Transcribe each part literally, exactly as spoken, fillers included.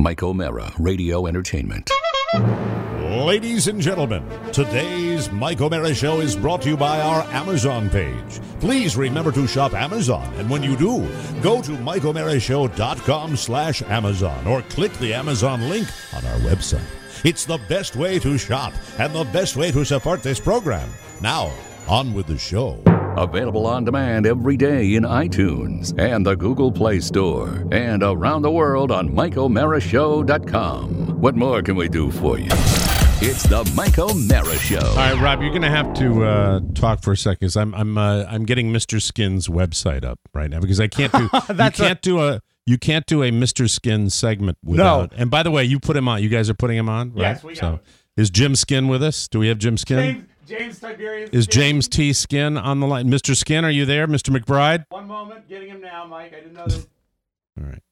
Mike O'Mara, Radio Entertainment. Ladies and gentlemen, today's Mike O'Mara Show is brought to you by our Amazon page. Please remember to shop Amazon, and when you do, go to mike o'mara show dot com slash Amazon or click the Amazon link on our website. It's the best way to shop and the best way to support this program. Now, on with the show. Available on demand every day in iTunes and the Google Play Store and around the world on mike o'mara show dot com. What more can we do for you? It's the Mike O'Mara Show. All right, Rob, you're going to have to uh, talk for a second. 'Cause I'm I'm uh, I'm getting Mister Skin's website up right now because I can't do you can't a- do a you can't do a Mister Skin segment without. No. And by the way, you put him on. You guys are putting him on, right? Yes, we got so, it. Is Jim Skin with us? Do we have Jim Skin? James, James Tiberius. Is Skin. James T. Skin on the line? Mister Skin, are you there? Mister McBride? One moment, getting him now, Mike. I didn't know that. All right.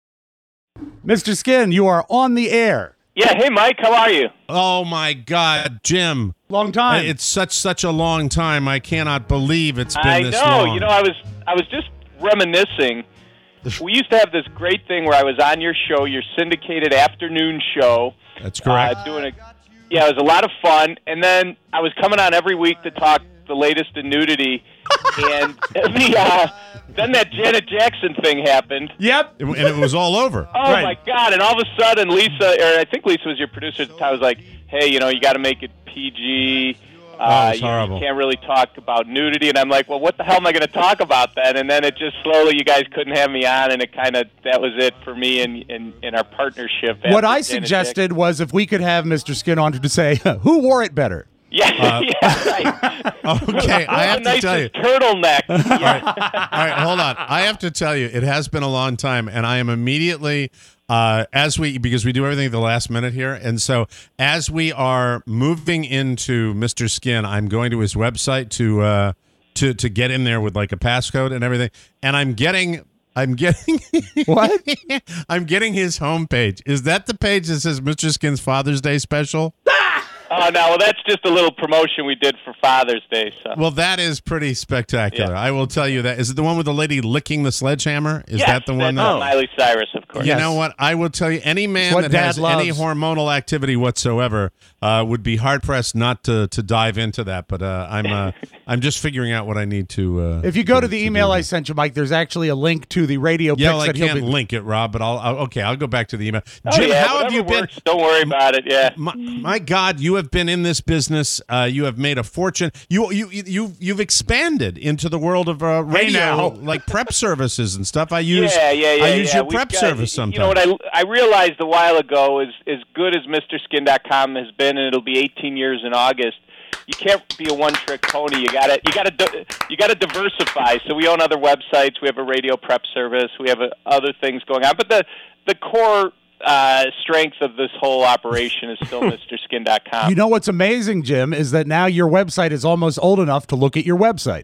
Mister Skin, you are on the air. Yeah, hey Mike, how are you? Oh my God, Jim! Long time. It's such such a long time. I cannot believe it's been I this know. long. You know, I was I was just reminiscing. We used to have this great thing where I was on your show, your syndicated afternoon show. That's correct. Uh, doing a, yeah, it was a lot of fun. And then I was coming on every week to talk the latest in nudity. and the uh, then that Janet Jackson thing happened. Yep. and it was all over. Oh, right. my God. And all of a sudden, Lisa, or I think Lisa was your producer at the time, was like, hey, you know, you got to make it P G. Uh, oh, it's you, horrible. you can't really talk about nudity. And I'm like, well, what the hell am I going to talk about then? And then it just slowly, you guys couldn't have me on, and it kind of, that was it for me and in, in, in our partnership. What I Janet suggested Jackson. was if we could have Mister Skin on to say, who wore it better? Yeah, Uh, yeah, right. Okay, I have the to tell you. nicest turtleneck. All right, all right, hold on. I have to tell you, it has been a long time, and I am immediately, uh, as we, because we do everything at the last minute here, and so as we are moving into Mister Skin, I'm going to his website to uh, to to get in there with like a passcode and everything, and I'm getting. I'm getting What? I'm getting his homepage. Is that the page that says Mister Skin's Father's Day special? Oh, no, well, that's just a little promotion we did for Father's Day. So. Well, that is pretty spectacular. Yeah. I will tell you that. Is it the one with the lady licking the sledgehammer? Is yes, that the one? that's That, Miley Cyrus, of course. You Yes. know what? I will tell you, any man what that Dad has loves. any hormonal activity whatsoever uh, would be hard pressed not to to dive into that. But uh, I'm uh, I'm just figuring out what I need to. Uh, If you go to the to email do. I sent you, Mike, there's actually a link to the radio yeah, pics well, I that he'll can't be. link it, Rob. But I'll, I'll okay. I'll go back to the email. Oh, Jim, yeah, how have whatever you been? works. Don't worry about it, yeah. My, my God, you have been in this business. Uh, you have made a fortune. You you you you've expanded into the world of uh, radio, now. like prep services and stuff. I use yeah, yeah, yeah, I use yeah. your We've prep got- service sometimes. You know what I I realized a while ago is as good as Mister Skin dot com has been, and it'll be eighteen years in August. You can't be a one-trick pony. You gotta, you gotta, you gotta diversify. So we own other websites. We have a radio prep service. We have uh, other things going on. But the the core uh, strength of this whole operation is still Mister Skin dot com. You know what's amazing, Jim, is that now your website is almost old enough to look at your website.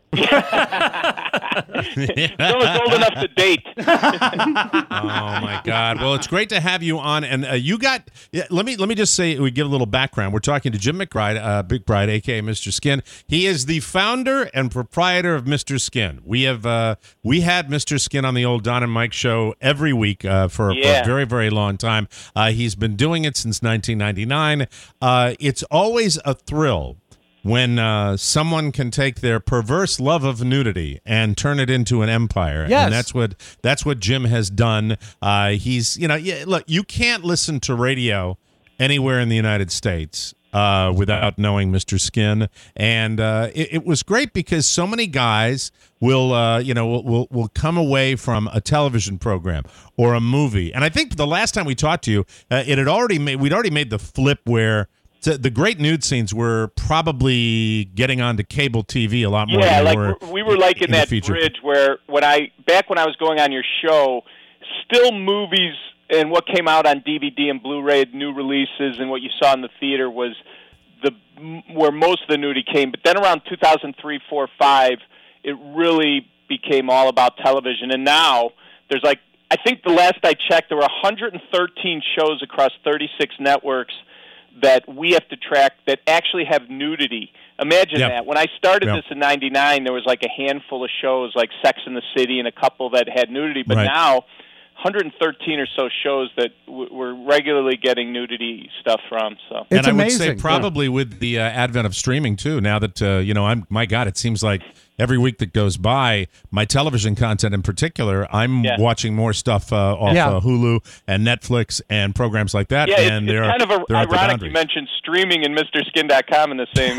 It's almost old enough to date. Oh my God! Well, it's great to have you on, and uh, you got. Yeah, let me let me just say we give a little background. We're talking to Jim McBride, uh, Big Bride, aka Mister Skin. He is the founder and proprietor of Mister Skin. We have uh, we had Mister Skin on the old Don and Mike show every week uh, for, Yeah. for a very very long time. Uh, he's been doing it since nineteen ninety-nine. Uh, it's always a thrill when uh, someone can take their perverse love of nudity and turn it into an empire. Yes. And that's what that's what Jim has done. Uh, he's, you know, yeah, look, you can't listen to radio anywhere in the United States uh, without knowing Mister Skin. And uh, it, it was great because so many guys will, uh, you know, will, will will come away from a television program or a movie. And I think the last time we talked to you, uh, it had already made, we'd already made the flip where So the great nude scenes were probably getting onto cable T V a lot more Yeah, than like they were we're- we were like in, in the that feature. bridge where when I back when I was going on your show, still movies and what came out on D V D and Blu-ray, new releases, and what you saw in the theater was the where most of the nudity came. But then around two thousand three, four, five, it really became all about television. And now there's like I think the last I checked, there were one hundred thirteen shows across thirty-six networks that we have to track that actually have nudity. Imagine Yep. that. When I started Yep. this in ninety-nine, there was like a handful of shows like Sex and the City and a couple that had nudity. But Right. now hundred thirteen or so shows that w- we're regularly getting nudity stuff from. So, It's and I would amazing. say probably with the uh, advent of streaming too. Now that uh, you know, I'm my God, it seems like every week that goes by, my television content in particular, I'm Yeah. watching more stuff uh, off Yeah. uh, Hulu and Netflix and programs like that. yeah, and it's, they're it's kind of a, they're at the ironic you boundaries. mentioned streaming and Mister Skin dot com in the same.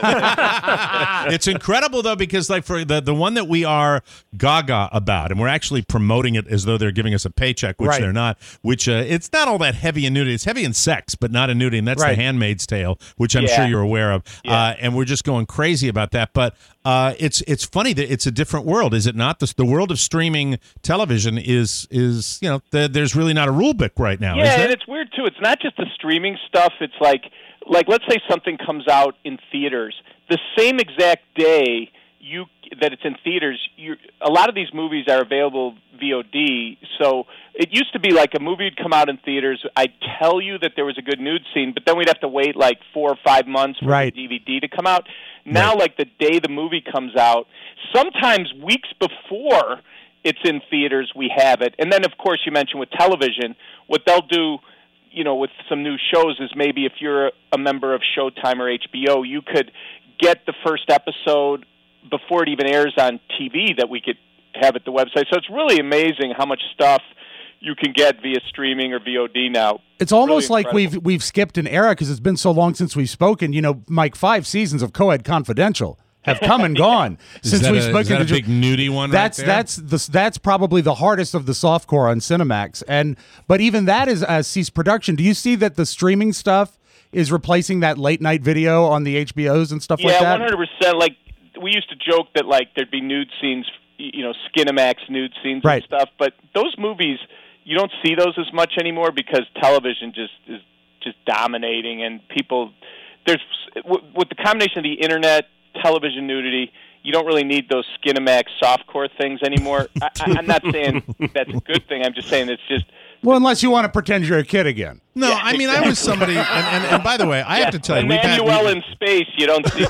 Uh, It's incredible though, because like for the the one that we are gaga about, and we're actually promoting it as though they're giving us a paycheck, which Right. they're not. Which uh, it's not all that heavy in nudity. It's heavy in sex, but not in nudity. And that's Right. The Handmaid's Tale, which I'm Yeah. sure you're aware of. Yeah. Uh, and we're just going crazy about that. But uh, it's it's funny that it's a different world, is it not? The, the world of streaming television is is you know the, there's really not a rule book right now. Yeah, is there? and it's weird too. It's not just the streaming stuff. It's like, like let's say something comes out in theaters the same exact day you that it's in theaters. You a lot of these movies are available V O D. So it used to be like a movie would come out in theaters. I'd tell you that there was a good nude scene, but then we'd have to wait like four or five months for Right. the D V D to come out. Now, like the day the movie comes out, sometimes weeks before it's in theaters, we have it. And then, of course, you mentioned with television, what they'll do, you know, with some new shows is maybe if you're a member of Showtime or H B O, you could get the first episode before it even airs on T V that we could have at the website. So it's really amazing how much stuff you can get via streaming or V O D now. It's almost Really like we've incredible. we've skipped an era because it's been so long since we've spoken. You know, Mike, five seasons of Coed Confidential have come and gone Is since that we've a, spoken is that to a Ju- big nudie one? That's right there? that's the that's probably the hardest of the softcore on Cinemax, and but even that is uh, ceased production. Do you see that the streaming stuff is replacing that late night video on the H B Os and stuff like Yeah, that? one hundred percent. Like we used to joke that like there'd be nude scenes, you know, Skinamax nude scenes Right. and stuff. But those movies, you don't see those as much anymore because television just is just dominating, and people there's with the combination of the internet, television nudity. You don't really need those Skinamax softcore things anymore. I, I, I'm not saying that's a good thing. I'm just saying it's just. Well, unless you want to pretend you're a kid again. No, Yeah, I mean, I was somebody, and, and, and by the way, I have to tell you, we've had, Emmanuel we've- in space. You don't see.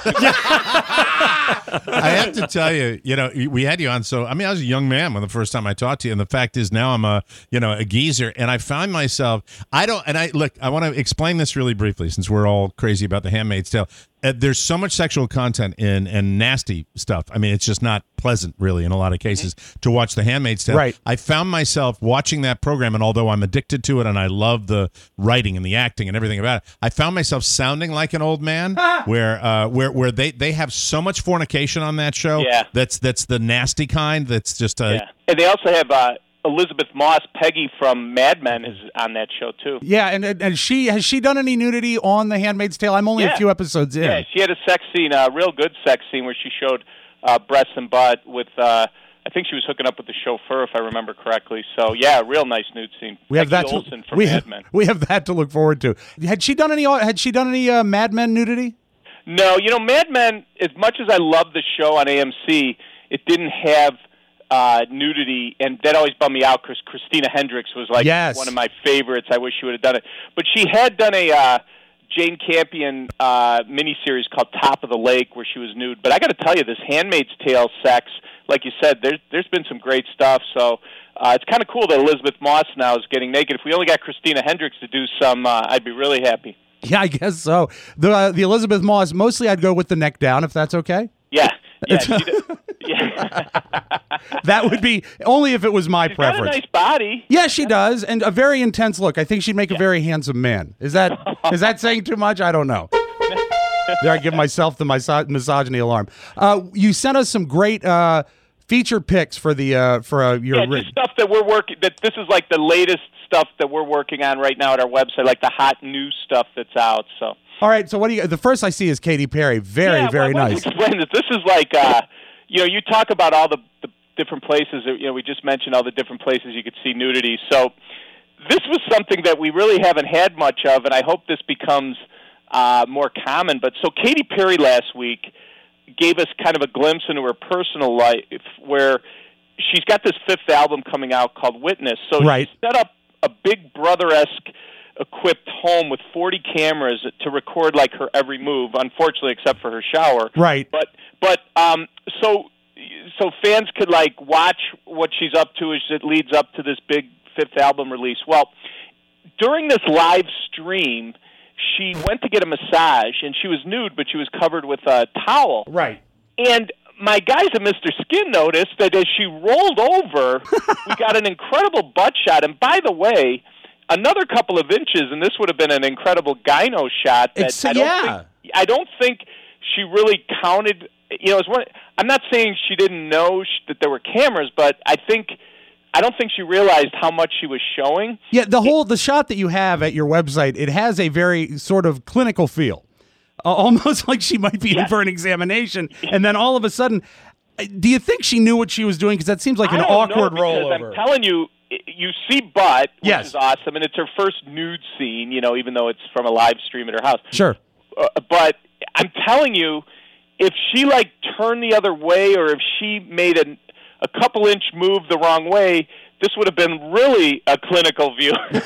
I have to tell you, you know, we had you on. So, I mean, I was a young man when the first time I talked to you, and the fact is, now I'm a, you know, a geezer, and I find myself, I don't, and I look, I want to explain this really briefly, since we're all crazy about The Handmaid's Tale. Uh, there's so much sexual content in and nasty stuff. I mean, it's just not pleasant, really, in a lot of cases, to watch The Handmaid's Tale. Right. I found myself watching that program, and although I'm addicted to it, and I love the writing and the acting and everything about it, I found myself sounding like an old man, where uh, where where they, they have so much fornication on that show. Yeah. That's that's the nasty kind. That's just uh, Yeah, and they also have uh, Elizabeth Moss, Peggy from Mad Men, is on that show too. Yeah, and and she has she done any nudity on The Handmaid's Tale? I'm only a Yeah. few episodes in. Yeah, she had a sex scene, a real good sex scene, where she showed uh, breasts and butt with. Uh, I think she was hooking up with the chauffeur, if I remember correctly. So yeah, real nice nude scene. We have Peggy that. Olson To, from we Mad have, Men. we have that to look forward to. Had she done any? Had she done any uh, Mad Men nudity? No, you know, Mad Men. As much as I love the show on A M C, it didn't have uh, nudity, and that always bummed me out because Christina Hendricks was like Yes. one of my favorites. I wish she would have done it, but she had done a uh, Jane Campion uh, miniseries called Top of the Lake where she was nude. But I got to tell you, this Handmaid's Tale sex, like you said, there's there's been some great stuff. So uh, it's kind of cool that Elizabeth Moss now is getting naked. If we only got Christina Hendricks to do some, uh, I'd be really happy. Yeah, I guess so. The uh, the Elizabeth Moss. Mostly, I'd go with the neck down, if that's okay. Yeah, yeah, she did, yeah. That would be only if it was my She's got a preference. nice body. Yeah, she does, and a very intense look. I think she'd make a very handsome man. Is that is that saying too much? I don't know. There, I give myself the miso- misogyny alarm. Uh, you sent us some great uh, feature picks for the uh, for uh, your. Yeah, ri- just stuff that we're working. That this is like the latest stuff that we're working on right now at our website, like the hot new stuff that's out. So. All right, so what do you? The first I see is Katy Perry. Very, yeah, very well, I nice. want to explain this. This is like, uh, you know, you talk about all the, the different places. You know, we just mentioned all the different places you could see nudity. So this was something that we really haven't had much of, and I hope this becomes uh, more common. But so Katy Perry last week gave us kind of a glimpse into her personal life, where she's got this fifth album coming out called Witness. So Right. she set up a Big Brother-esque equipped home with forty cameras to record like her every move, unfortunately except for her shower. Right. But but um so so fans could like watch what she's up to as it leads up to this big fifth album release. Well, during this live stream, she went to get a massage, and she was nude, but she was covered with a towel. Right. And my guys at Mister Skin noticed that as she rolled over, we got an incredible butt shot. And by the way, another couple of inches, and this would have been an incredible gyno shot. That It's, I don't yeah. think, I don't think she really counted. You know, it was one, I'm not saying she didn't know sh- that there were cameras, but I think I don't think she realized how much she was showing. Yeah, the whole the shot that you have at your website, it has a very sort of clinical feel, uh, almost like she might be Yeah. in for an examination, and then all of a sudden, uh, do you think she knew what she was doing? Because that seems like an I don't awkward know, because rollover. I'm telling you, you see butt, which Yes. is awesome, and it's her first nude scene. You know, even though it's from a live stream at her house. Sure. Uh, but I'm telling you, if she like turned the other way, or if she made a a couple inch move the wrong way, this would have been really a clinical view. But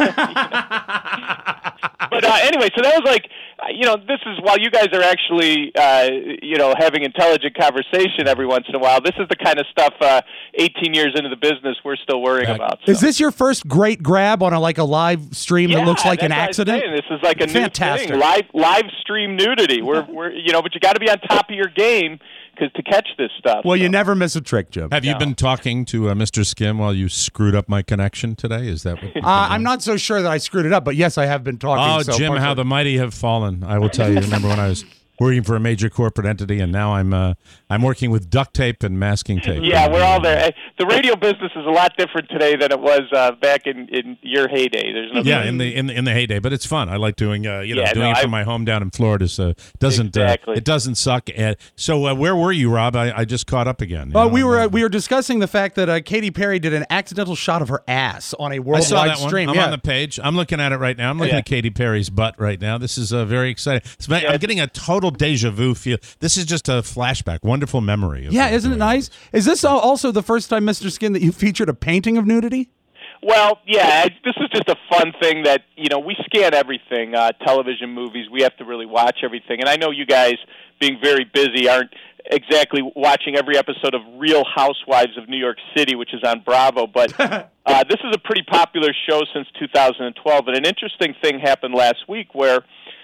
uh, anyway, so that was like, uh, you know, this is while you guys are actually, uh, you know, having intelligent conversation every once in a while. This is the kind of stuff, uh, eighteen years into the business, we're still worrying about. So. Is this your first great grab on a like a live stream Yeah, that looks like an that's what I'm accident? saying. This is like a Fantastic. new thing, live live stream nudity. We're we're you know, but you got to be on top of your game because to catch this stuff. Well, so. you never miss a trick, Jim. Have you No. been talking to uh, Mister Skim while you screwed up my connection today? Is that what Uh, I'm not so sure that I screwed it up, but yes, I have been talking. Oh, so Jim, how partially- the mighty have fallen. I will tell you. Remember when I was working for a major corporate entity, and now I'm uh, I'm working with duct tape and masking tape. Yeah, we're all there. The radio business is a lot different today than it was uh, back in, in your heyday. There's no Yeah, in the in the, in the heyday, but it's fun. I like doing uh, you know Yeah, doing no, it from I- my home down in Florida. So it doesn't Exactly. uh, it doesn't suck. Uh, so uh, where were you, Rob? I, I just caught up again. you Well, know, we were uh, uh, we were discussing the fact that uh, Katy Perry did an accidental shot of her ass on a I worldwide saw that one. stream. I'm yeah. on the page. I'm looking at it right now. I'm looking Yeah. at Katy Perry's butt right now. This is uh, very exciting. It's, I'm Yeah. getting a total deja vu feel. This is just a flashback. Wonderful memory. Of Yeah, uh, isn't it doing nice? Is this al- also the first time, Mister Skin, that you featured a painting of nudity? Well, yeah, I- this is just a fun thing that, you know, we scan everything, uh, television, movies. We have to really watch everything. And I know you guys, being very busy, aren't exactly watching every episode of Real Housewives of New York City, which is on Bravo. But uh, this is a pretty popular show since two thousand twelve. And an interesting thing happened last week where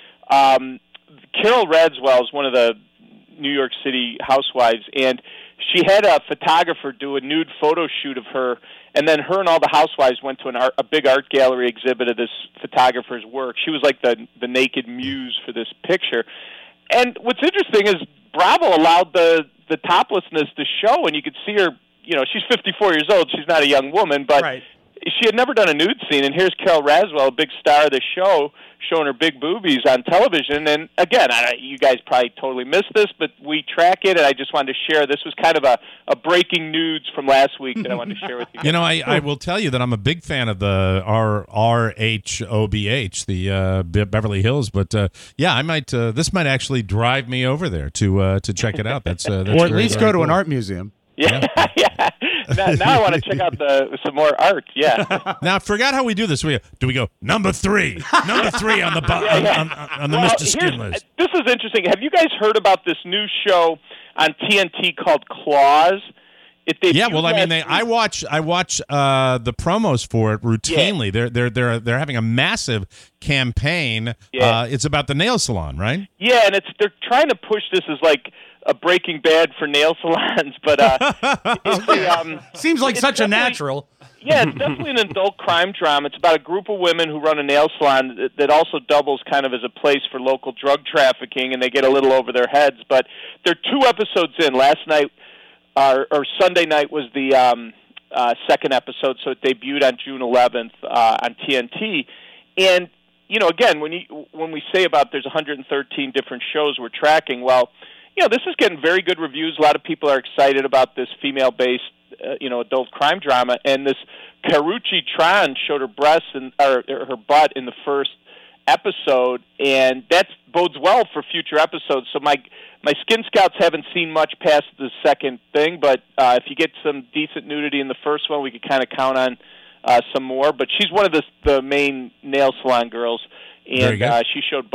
um, Carol Radswell is one of the New York City housewives, and she had a photographer do a nude photo shoot of her, and then her and all the housewives went to an art, a big art gallery exhibit of this photographer's work. She was like the the naked muse for this picture. And what's interesting is Bravo allowed the the toplessness to show, and you could see her. You know, she's fifty-four years old. She's not a young woman, but Right. she had never done a nude scene. And here's Carol Radswell, a big star of the show, showing her big boobies on television. And again, I, you guys probably totally missed this, but we track it, and I just wanted to share. This was kind of a, a breaking nudes from last week that I wanted to share with you. You know, I, I will tell you that I'm a big fan of the R R H O B H, the uh, Be- Beverly Hills. But uh, yeah, I might. Uh, this might actually drive me over there to uh, to check it out. That's, uh, that's Or at very, least very go to an cool. art museum. Yeah, yeah. Now, now I want to check out the some more art. Yeah. Now I forgot how we do this. We do we go number three, number three on the bu- on, on, on the Well, Mister Skin here's- list. This is interesting. Have you guys heard about this new show on T N T called Claws? It Yeah, debuted well, I mean, last they, week. I watch I watch uh, the promos for it routinely. They're they're they're they're having a massive campaign. Yeah. Uh, it's about the nail salon, right? Yeah, and it's they're trying to push this as like a Breaking Bad for nail salons, but uh, it's a, um, Seems like it's such a definitely- natural. Yeah, it's definitely an adult crime drama. It's about a group of women who run a nail salon that, that also doubles kind of as a place for local drug trafficking, and they get a little over their heads. But they're two episodes in. Last night, uh, or Sunday night, was the um, uh, second episode, so it debuted on June eleventh uh, on T N T. And you know, again, when you when we say about there's one hundred thirteen different shows we're tracking, well, you know, this is getting very good reviews. A lot of people are excited about this female-based, uh, you know, adult crime drama. And this Karuchi Tran showed her breasts and or, or her butt in the first episode, and that bodes well for future episodes. So my my Skin Scouts haven't seen much past the second thing, but uh, if you get some decent nudity in the first one, we could kind of count on uh, some more. But she's one of the the main nail salon girls, Very and good. uh, she showed butt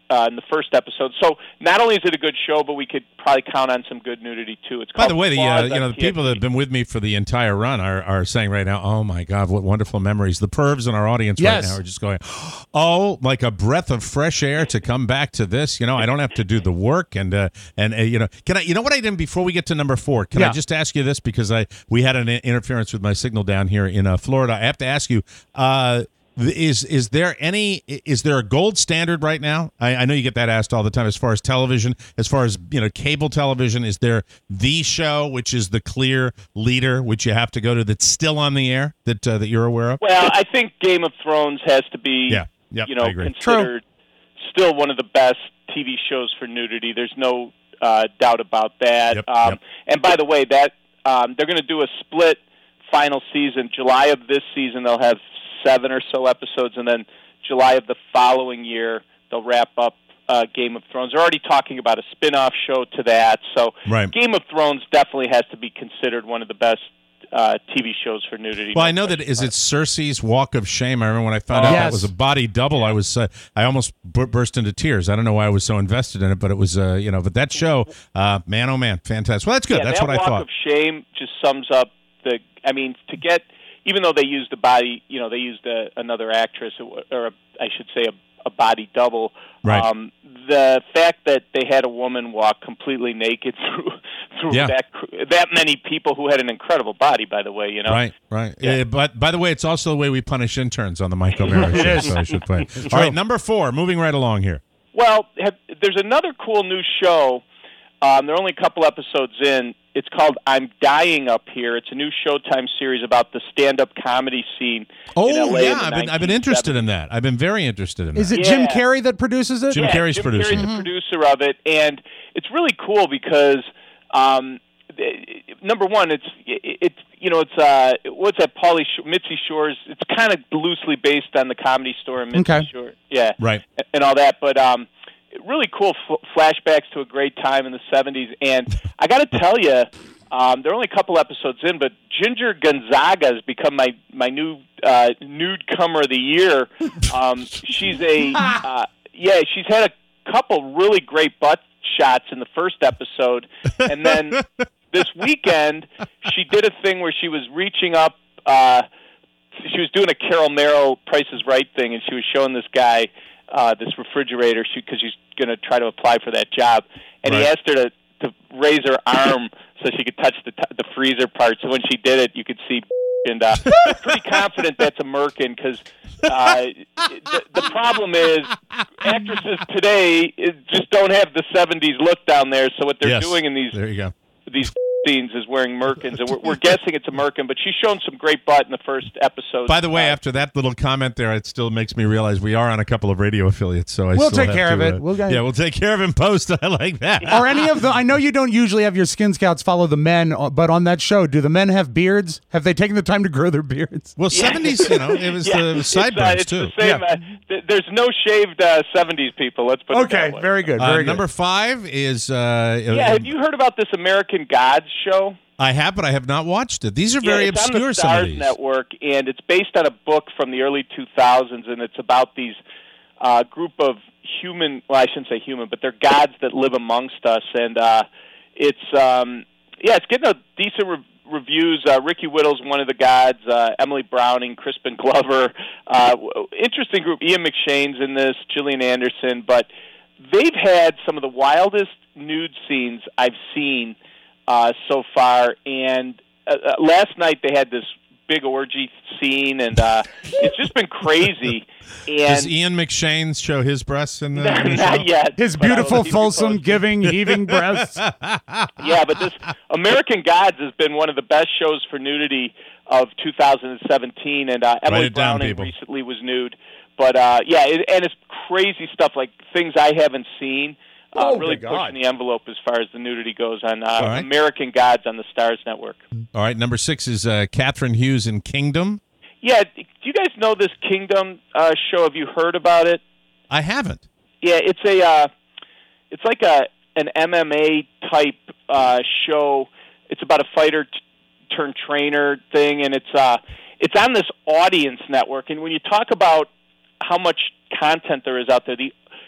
uh, in the first episode. So not only is it a good show, but we could probably count on some good nudity too. It's By the way, the uh, Claws you know on the people that have been with me for the entire run are, are saying right now, "Oh my God, what wonderful memories!" The pervs in our audience Yes. right now are just going, "Oh, like a breath of fresh air to come back to this." You know, I don't have to do the work, and uh, and uh, you know, can I? You know what I did before we get to number four? Can Yeah. I just ask you this because I we had an interference with my signal down here in uh, Florida. I have to ask you. Uh, Is is there any is there a gold standard right now? I, I know you get that asked all the time. As far as television, as far as you know, cable television, is there the show which is the clear leader, which you have to go to, that's still on the air that uh, that you're aware of? Well, I think Game of Thrones has to be, Yeah. Yep, you know, I agree. considered still one of the best T V shows for nudity. There's no uh, doubt about that. Yep, um, yep. And by the way, that um, they're going to do a split final season. July of this season, they'll have seven or so episodes, and then July of the following year, they'll wrap up uh, Game of Thrones. They're already talking about a spin-off show to that. So Right. Game of Thrones definitely has to be considered one of the best uh, T V shows for nudity. Well, No I know that question is about it Cersei's Walk of Shame. I remember when I found Oh. out Yes. that was a body double. I was uh, I almost b- burst into tears. I don't know why I was so invested in it, but it was uh, you know. But that show, uh, man, oh man, fantastic. Well, that's good. Yeah, that's that what I Walk thought. of Shame just sums up the. I mean, to get even though they used a body, you know, they used a, another actress or a, I should say a, a body double. Right. Um, the fact that they had a woman walk completely naked through through Yeah. that that many people who had an incredible body, by the way, you know. Right, right. Yeah. Uh, but by the way, it's also the way we punish interns on the Mike O'Mara show. is. So I should play. All right, number four. Moving right along here. Well, have, there's another cool new show. Um, they're only a couple episodes in. It's called I'm Dying Up Here. It's a new Showtime series about the stand-up comedy scene Oh in L A yeah, in the I've been I've been interested in that. I've been very interested in that. Is it Jim Yeah. Carrey that produces it? Jim Yeah, Carrey's Jim producer. Carrey's the producer of it, and it's really cool because um, th- number one, it's it's you know it's uh what's that Pauly Sh- Mitzi Shore's. It's kind of loosely based on the Comedy Store and Mitzi Okay. Shore, yeah, Right. and all that, but um. Really cool f- flashbacks to a great time in the seventies, and I got to tell you, um, they're only a couple episodes in, but Ginger Gonzaga has become my my new uh, nude comer of the year. Um, she's a uh, yeah, she's had a couple really great butt shots in the first episode, and then this weekend she did a thing where she was reaching up. Uh, she was doing a Carol Merrill Price is Right thing, and she was showing this guy. Uh, this refrigerator because she's going to try to apply for that job, and Right. he asked her to, to raise her arm so she could touch the t- the freezer part. So when she did it, you could see, and uh, I'm pretty confident that's a merkin because uh, the, the problem is actresses today is, just don't have the seventies look down there. So what they're Yes. doing in these There you go. these scenes is wearing merkins, and we're, we're guessing it's a merkin, but she's shown some great butt in the first episode. By the way, Uh, after that little comment there, it still makes me realize we are on a couple of radio affiliates. So I We'll still take have care to, of it. uh, We'll get- yeah, we'll take care of it in post. I like that. Are any of the? I know you don't usually have your Skin Scouts follow the men, uh, but on that show, do the men have beards? Have they taken the time to grow their beards? Well, seventies, you know, it was Yeah, the it's, sideburns uh, it's too. The same, Yeah. uh, th- there's no shaved uh, seventies people. Let's put it Okay, that way. very good, Uh, very good. number five is. Uh, Yeah, have you heard about this American Gods show? I have, but I have not watched it. These are very yeah, it's obscure. on the Some of Stars these. Network, and it's based on a book from the early two thousands, and it's about these uh, group of human. Well, I shouldn't say human, but they're gods that live amongst us, and uh, it's um, yeah, it's getting a decent re- reviews. Uh, Ricky Whittle's one of the gods. Uh, Emily Browning, Crispin Glover, uh, w- interesting group. Ian McShane's in this. Gillian Anderson, but they've had some of the wildest nude scenes I've seen. Uh, so far, and uh, uh, last night they had this big orgy scene, and uh, it's just been crazy. Does And Ian McShane show his breasts in the, in the not show? yet. His but I will beautiful, keep you fulsome, posted. giving, heaving breasts. Yeah, but this American Gods has been one of the best shows for nudity of two thousand seventeen, and uh, Emily it down, Browning people. recently was nude. But uh, yeah, it, and it's crazy stuff like things I haven't seen. Uh, Oh, really my God. pushing the envelope as far as the nudity goes on uh, right. American Gods on the Stars Network. All right, number six is uh, Catherine Hughes in Kingdom. Yeah, do you guys know this Kingdom uh, show? Have you heard about it? I haven't. Yeah, it's a uh, it's like a an M M A type uh, show. It's about a fighter t- turned trainer thing, and it's uh, it's on this audience network. And when you talk about how much content there is out there, the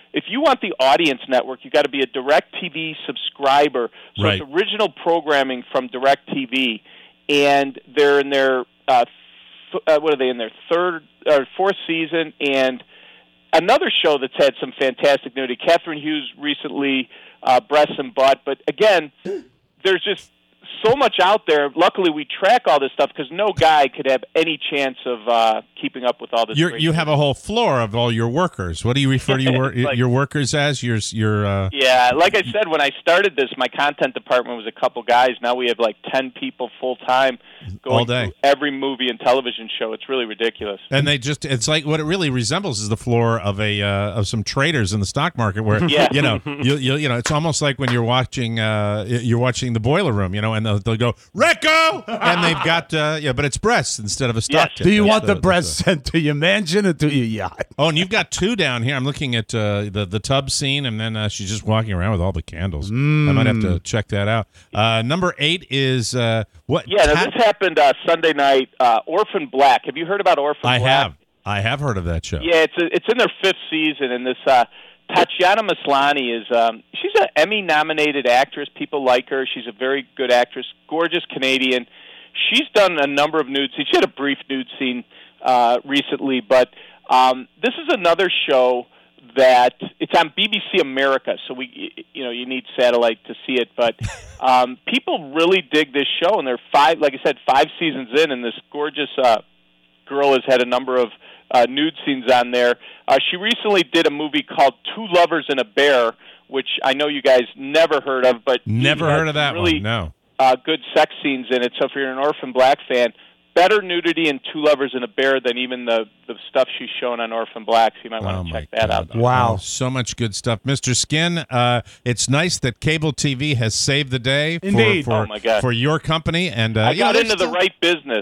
if you want the audience network, you got to be a DirecTV subscriber. So Right. it's original programming from DirecTV, and they're in their uh, th- uh, what are they in their third or fourth season, and another show that's had some fantastic nudity. Catherine Hughes recently, uh, breasts and butt, but again, there's just so much out there. Luckily, we track all this stuff because no guy could have any chance of uh, keeping up with all this. You're, great you stuff. have a whole floor of all your workers. What do you refer to your wor- Like- your workers as? Your your uh, Yeah, like I said, when I started this, my content department was a couple guys. Now we have like ten people full time going All day. through every movie and television show. It's really ridiculous. and they just it's like what it really resembles is the floor of a uh, of some traders in the stock market where Yeah. you know you, you you know it's almost like when you're watching uh, you're watching the Boiler Room, you know, and they'll, they'll go Recco, and they've got uh, yeah, but it's breasts instead of a stock. Yes. tip. Do you That's want the that's breast sent to your mansion or to your yacht? Oh, and you've got two down here. I'm looking at uh, the the tub scene, and then uh, she's just walking around with all the candles. I might have to check that out. Uh, number eight is uh, what? Yeah, now Ta- this happened uh, Sunday night. Uh, Orphan Black. Have you heard about Orphan I Black? have. I have heard of that show. Yeah, it's a, it's in their fifth season, and this uh, Tatiana Maslany is um, she's an Emmy-nominated actress. People like her. She's a very good actress, gorgeous Canadian. She's done a number of nude scenes. She had a brief nude scene uh, recently, but um, this is another show that it's on B B C America, so we you know you need satellite to see it, but um, people really dig this show, and they're five, like I said, five seasons in, and this gorgeous uh, girl has had a number of uh, nude scenes on there. Uh, she recently did a movie called Two Lovers and a Bear, which I know you guys never heard of, but Never it has heard of that really, one. No. Uh, good sex scenes in it. So if you're an Orphan Black fan, better nudity in Two Lovers and a Bear than even the, the stuff she's shown on Orphan Black. So you might want Oh to my check that God. out. Wow. Oh, so much good stuff. Mister Skin, uh, it's nice that cable T V has saved the day for, Indeed. for, Oh, my God. for your company. And uh, I you know, got there's into the still- right business.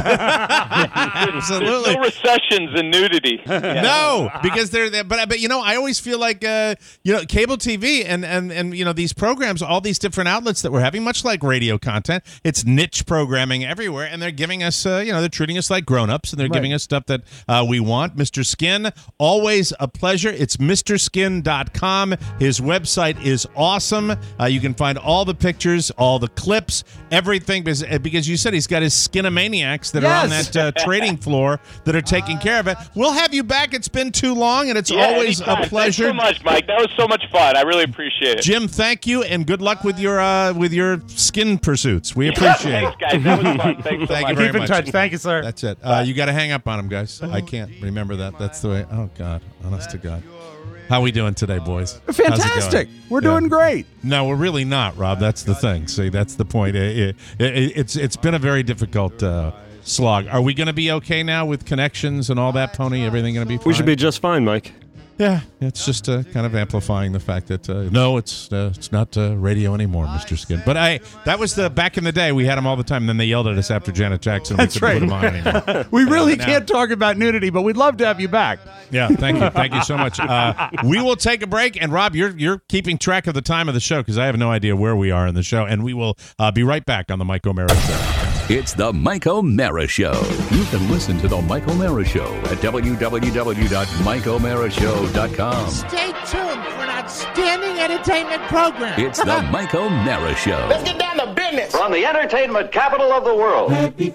Absolutely. There's no recessions in nudity. Yeah. No, because they're there. But but you know, I always feel like uh, you know, cable T V and and and you know these programs, all these different outlets that we're having, much like radio content, it's niche programming everywhere, and they're giving us, uh, you know, they're treating us like grown-ups, and they're Right. giving us stuff that uh, we want. Mister Skin, always a pleasure. It's Mister Skin dot com. His website is awesome. Uh, you can find all the pictures, all the clips, everything, because, because you said he's got his Skinamaniacs that are on Yes. that uh, trading floor that are taking care of it. We'll have you back. It's been too long, and it's Yeah, always anytime. a pleasure. Thanks so much, Mike. That was so much fun. I really appreciate it. Jim, thank you, and good luck with your uh, with your skin pursuits. We appreciate Thanks, it. guys. That was fun. Thanks so Thank you much. very Keep in much. touch. Thank you, sir. That's it. Uh, you got to hang up on him, guys. I can't remember that. That's the way. Oh God, honest to God. How we doing today, boys? How's it going? Fantastic. We're Yeah. doing great. No, we're really not, Rob. That's the thing. See, that's the point. It, it, it, it's it's been a very difficult uh, slog. Are we going to be okay now with connections and all that, Pony? Everything going to be fine? We should be just fine, Mike. Yeah, it's just uh, kind of amplifying the fact that uh, no, it's uh, it's not uh, radio anymore, Mister Skin. But I that was the back in the day. We had them all the time. And then they yelled at us after Janet Jackson. That's we couldn't right. put 'em on anymore. We really now- can't talk about nudity, but we'd love to have you back. Yeah, thank you, thank you so much. Uh, we will take a break, and Rob, you're you're keeping track of the time of the show because I have no idea where we are in the show, and we will uh, be right back on the Mike O'Mara Show. It's the Mike O'Mara Show. You can listen to the Mike O'Mara Show at w w w dot mike o'mara show dot com. Stay tuned for an outstanding entertainment program. It's the Mike O'Mara Show. Let's get down to business. From the entertainment capital of the world.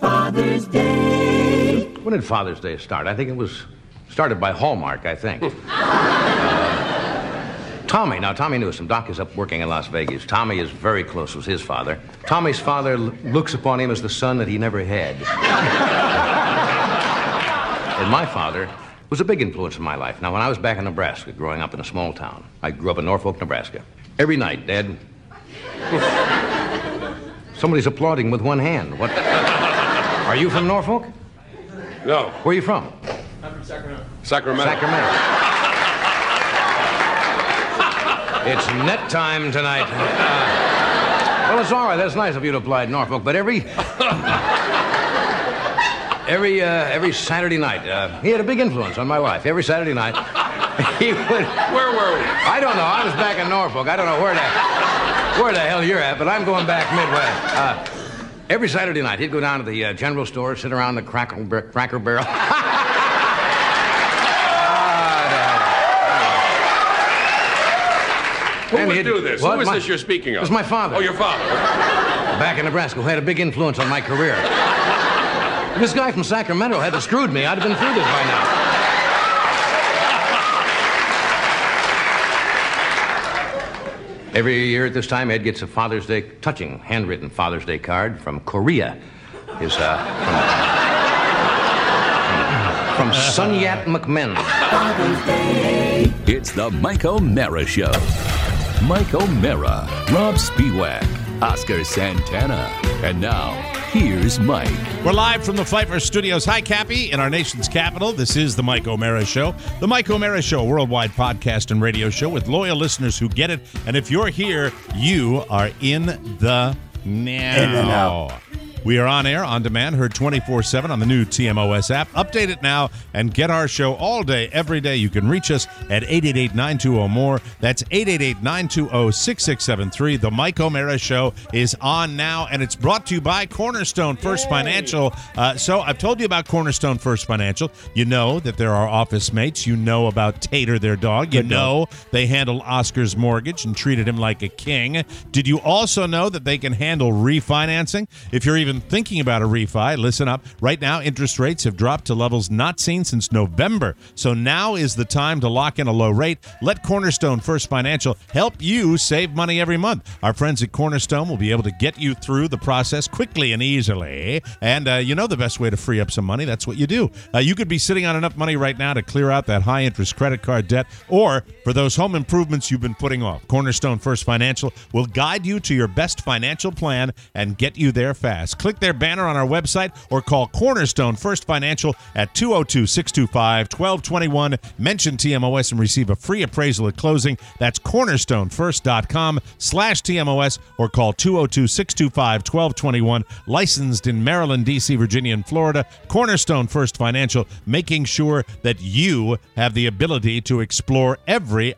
When did Father's Day start? I think it was started by Hallmark, I think. uh, Tommy, now Tommy Newsom, Doc is up working in Las Vegas. Tommy is very close with his father. Tommy's father l- looks upon him as the son that he never had. And my father was a big influence in my life. Now, when I was back in Nebraska, growing up in a small town, I grew up in Norfolk, Nebraska. Every night, Dad, somebody's applauding with one hand. What? Are you from Norfolk? No, Where are you from? Sacramento. Sacramento. It's net time tonight. Uh, well, it's all right. That's nice of you to apply at Norfolk. But every every uh, every Saturday night, uh, he had a big influence on my life. Every Saturday night, he would. Where were we? I don't know. I was back in Norfolk. I don't know where the where the hell you're at, but I'm going back Midwest. Uh, every Saturday night, he'd go down to the uh, general store, sit around the cracker, bar- cracker barrel. Who And would he- do this? What? Who is My- this you're speaking of? It's my father. Oh, your father. Back in Nebraska, who had a big influence on my career. If this guy from Sacramento hadn't screwed me, I'd have been through this by now. Every year at this time, Ed gets a Father's Day, touching, handwritten Father's Day card from Korea. His, uh, from, from Sun Yat McMahon. It's the Mike O'Mara Show. Mike O'Mara, Rob Spiewak, Oscar Santana. And now, here's Mike. We're live from the Pfeiffer Studios. Hi, Cappy, in our nation's capital. This is the Mike O'Mara Show. The Mike O'Mara Show, a worldwide podcast and radio show with loyal listeners who get it. And if you're here, you are in the now. In the now. We are on air, on demand, heard twenty-four seven on the new T M O S app. Update it now and get our show all day, every day. You can reach us at eight eight eight, nine two zero, more. That's eight eight eight, nine two zero, six six seven three. The Mike O'Mara Show is on now, and it's brought to you by Cornerstone First Yay. Financial. Uh, so I've told you about Cornerstone First Financial. You know that they're our office mates. You know about Tater, their dog. You Good know dog. They handled Oscar's mortgage and treated him like a king. Did you also know that they can handle refinancing? If you're even thinking about a refi, listen up. Right now, interest rates have dropped to levels not seen since November. So now is the time to lock in a low rate. Let Cornerstone First Financial help you save money every month. Our friends at Cornerstone will be able to get you through the process quickly and easily. And uh, you know the best way to free up some money. That's what you do. Uh, you could be sitting on enough money right now to clear out that high-interest credit card debt, or for those home improvements you've been putting off. Cornerstone First Financial will guide you to your best financial plan and get you there fast. Click their banner on our website or call Cornerstone First Financial at two oh two, six two five, one two two one. Mention T M O S and receive a free appraisal at closing. That's cornerstonefirst.com slash TMOS or call two oh two, six two five, one two two one. Licensed in Maryland, D C, Virginia, and Florida. Cornerstone First Financial, making sure that you have the ability to explore every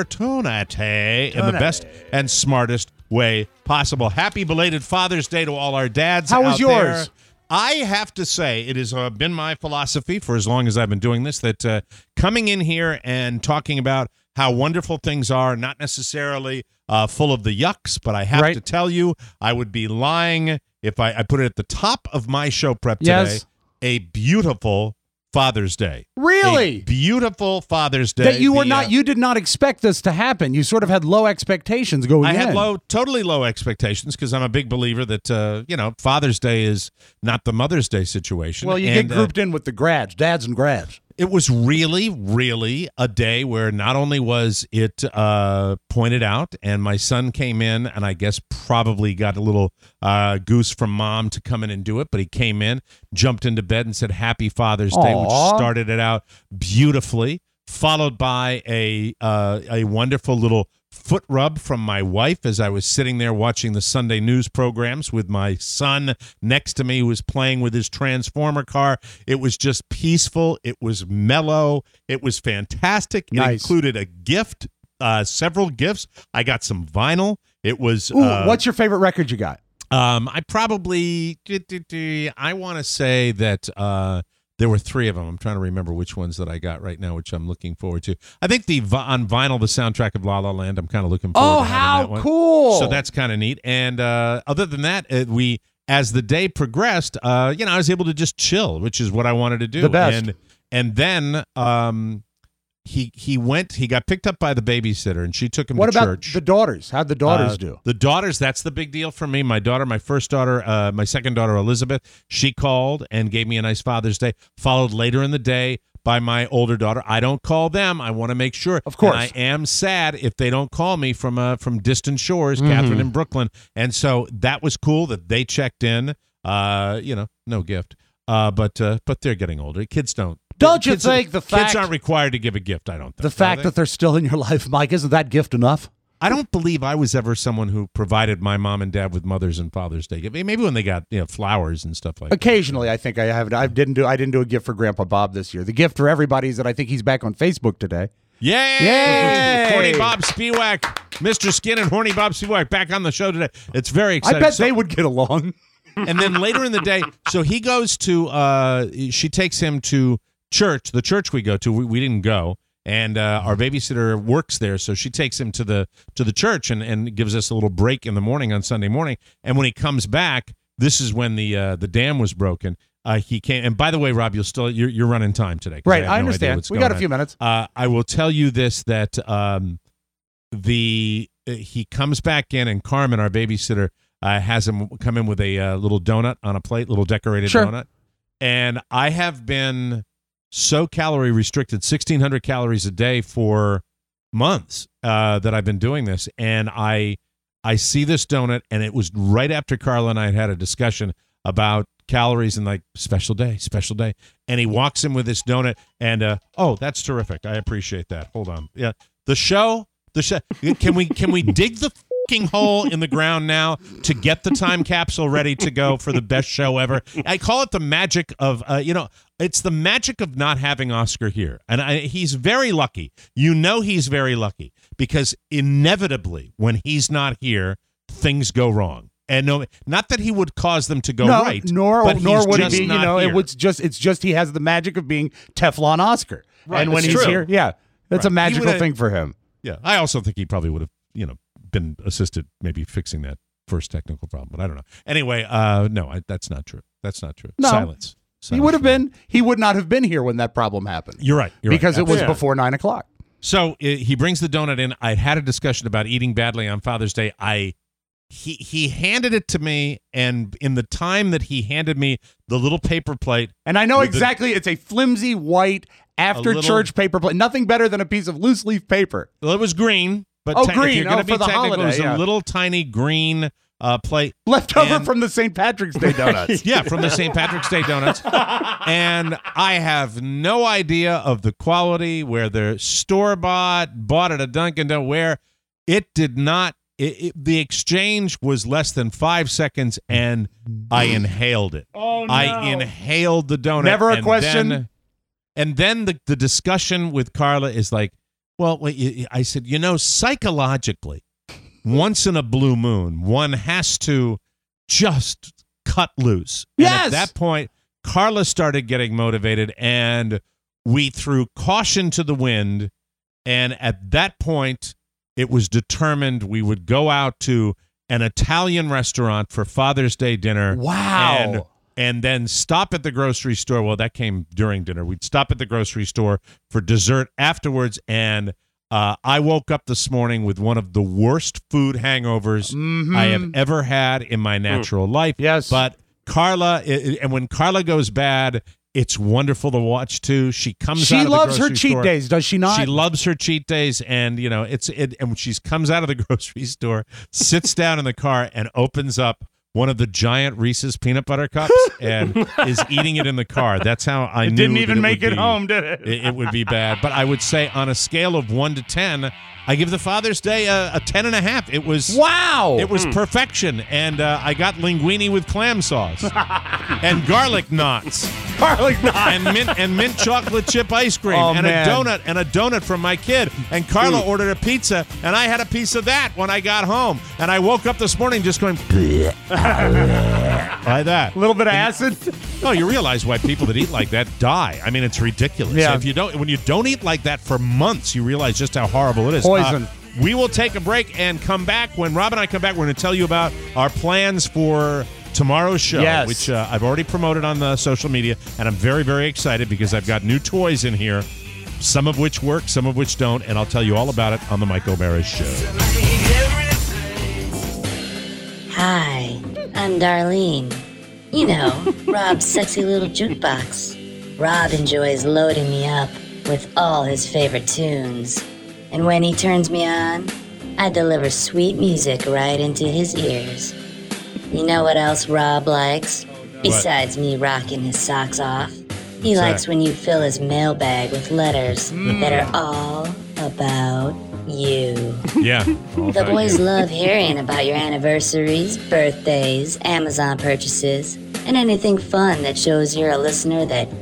opportunity in the best and smartest way possible. Happy belated Father's Day to all our dads. How was out yours? there. I have to say, it has uh, been my philosophy for as long as I've been doing this, that uh, coming in here and talking about how wonderful things are, not necessarily uh, full of the yucks, but I have Right. to tell you, I would be lying if I, I put it at the top of my show prep today. Yes. A beautiful Father's Day. Really? A beautiful Father's Day. That you were The, not, uh, you did not expect this to happen. You sort of had low expectations going I in. had low, totally low expectations because I'm a big believer that, uh, you know, Father's Day is not the Mother's Day situation. Well, you And, get grouped in with the grads, dads and grads. It was really, really a day where not only was it uh, pointed out, and my son came in, and I guess probably got a little uh, goose from mom to come in and do it, but he came in, jumped into bed, and said Happy Father's Day, which Aw. started it out beautifully, followed by a uh, a wonderful little foot rub from my wife as I was sitting there watching the Sunday news programs with my son next to me who was playing with his Transformer car. It was just peaceful. It was mellow. It was fantastic. It Nice. included a gift, uh, several gifts. I got some vinyl. It was. Ooh, uh, what's your favorite record you got? um, I probably, I want to say that uh, there were three of them. I'm trying to remember which ones that I got right now, which I'm looking forward to. I think the vi- on vinyl, the soundtrack of La La Land, I'm kind of looking forward Oh, to having how that one. cool. So that's kind of neat. And uh, other than that, uh, we, as the day progressed, uh, you know, I was able to just chill, which is what I wanted to do. The best. And, and then um, he he went, he got picked up by the babysitter, and she took him What to about church. the daughters? How'd the daughters Uh, do? The daughters, that's the big deal for me. My daughter, my first daughter, uh, my second daughter, Elizabeth, she called and gave me a nice Father's Day, followed later in the day by my older daughter. I don't call them. I want to make sure. Of course. And I am sad if they don't call me from uh, from distant shores, Mm-hmm. Catherine and Brooklyn. And so that was cool that they checked in. Uh, you know, no gift. Uh, but uh, but they're getting older. Kids don't. Don't you kids, think the kids fact- aren't required to give a gift? I don't think The fact are they? that they're still in your life, Mike, isn't that gift enough? I don't believe I was ever someone who provided my mom and dad with Mother's and Father's Day. Maybe when they got, you know, flowers and stuff like that. Occasionally, I think I have. I didn't do. I didn't do a gift for Grandpa Bob this year. The gift for everybody is that I think he's back on Facebook today. Yay! Yay! Horny Bob Spiewak, Mister Skin and Horny Bob Spiewak back on the show today. It's very I exciting. bet So- they would get along. and then later in the day, so he goes to, uh, she takes him to church, the church we go to. We, we didn't go. and uh, our babysitter works there, so she takes him to the to the church and, and gives us a little break in the morning on Sunday morning. And when he comes back, this is when the uh, the dam was broken. Uh, he came, and by the way, Rob, you'll still you're, you're running time today, 'cause Right, I, have I no understand. idea what's We going got a few on. minutes. Uh, I will tell you this: that um, the uh, he comes back in, and Carmen, our babysitter, uh, has him come in with a uh, little donut on a plate, little decorated Sure. donut. And I have been so calorie restricted, sixteen hundred calories a day for months uh, that I've been doing this, and I I see this donut, and it was right after Carla and I had had a discussion about calories and like special day, special day. And he walks in with this donut, and uh, oh, that's terrific. I appreciate that. Hold on, yeah, the show, the show. Can we can we dig the fucking hole in the ground now to get the time capsule ready to go for the best show ever? I call it the magic of uh, you know. It's the magic of not having Oscar here. And I, he's very lucky. You know he's very lucky because inevitably when he's not here, things go wrong. And no, not that he would cause them to go no, right. nor but nor he's would he just be. You not know, here. it was just it's just he has the magic of being Teflon Oscar. Right, and when that's he's true. here, yeah, that's Right. a magical He would've- thing for him. Yeah, I also think he probably would have, you know, been assisted maybe fixing that first technical problem, but I don't know. Anyway, uh, no, I, that's not true. That's not true. No. Silence. He Silence would have for me. been. He would not have been here when that problem happened. You're right. You're right. because it was Absolutely. before nine o'clock. So uh, he brings the donut in. I had a discussion about eating badly on Father's Day. I he he handed it to me, and in the time that he handed me the little paper plate, And I know with the- exactly. It's a flimsy white after little- church paper plate. Nothing better than a piece of loose leaf paper. well, it was green, but Oh, te- if green. you're gonna Oh, be for the technical, holiday, it was yeah. a little tiny green uh, plate Left over And- from the Saint Patrick's Day donuts. Yeah, from the Saint Patrick's Day donuts. And I have no idea of the quality, where they're store-bought, bought at a Dunkin' Donuts, where it did not, it, it, the exchange was less than five seconds, and I inhaled it. Oh, no. I inhaled the donut. Never a and question? Then, and then the, the discussion with Carla is like, well, wait, y- I said, you know, psychologically, once in a blue moon, one has to just cut loose. And Yes! at that point, Carla started getting motivated, and we threw caution to the wind. And at that point, it was determined we would go out to an Italian restaurant for Father's Day dinner. Wow. And, and then stop at the grocery store. Well, that came during dinner. We'd stop at the grocery store for dessert afterwards. And uh, I woke up this morning with one of the worst food hangovers Mhm. I have ever had in my natural life. Yes. But Carla, i- i- and when Carla goes bad, it's wonderful to watch too. She comes She out of the loves her grocery cheat store. days, does she not? She loves her cheat days, and you know it's it. And when she comes out of the grocery store, sits down in the car, and opens up one of the giant Reese's peanut butter cups, and is eating it in the car. That's how I It knew didn't that even it make would it be- home, did it? it? It would be bad. But I would say on a scale of one to ten, I give the Father's Day a, a ten and a half. It was Wow. It was perfection, and uh, I got linguine with clam sauce and garlic knots Garlic knots. and mint and mint chocolate chip ice cream Oh, and man. a donut and a donut from my kid. And Carla ordered a pizza, and I had a piece of that when I got home. And I woke up this morning just going like that. A little bit of acid. Oh, you realize why people that eat like that die. I mean, it's ridiculous. Yeah. If you don't, when you don't eat like that for months, you realize just how horrible it is. Poison. Uh, we will take a break and come back. When Rob and I come back, we're going to tell you about our plans for tomorrow's show, Yes. which uh, I've already promoted on the social media, and I'm very, very excited because I've got new toys in here, some of which work, some of which don't, and I'll tell you all about it on the Mike O'Mara Show. Hi, I'm Darlene. You know, Rob's sexy little jukebox. Rob enjoys loading me up with all his favorite tunes. And when he turns me on, I deliver sweet music right into his ears. You know what else Rob likes? Besides me rocking his socks off, he What's likes that? when you fill his mailbag with letters that are all about you. Yeah. The boys love hearing about your anniversaries, birthdays, Amazon purchases, and anything fun that shows you're a listener that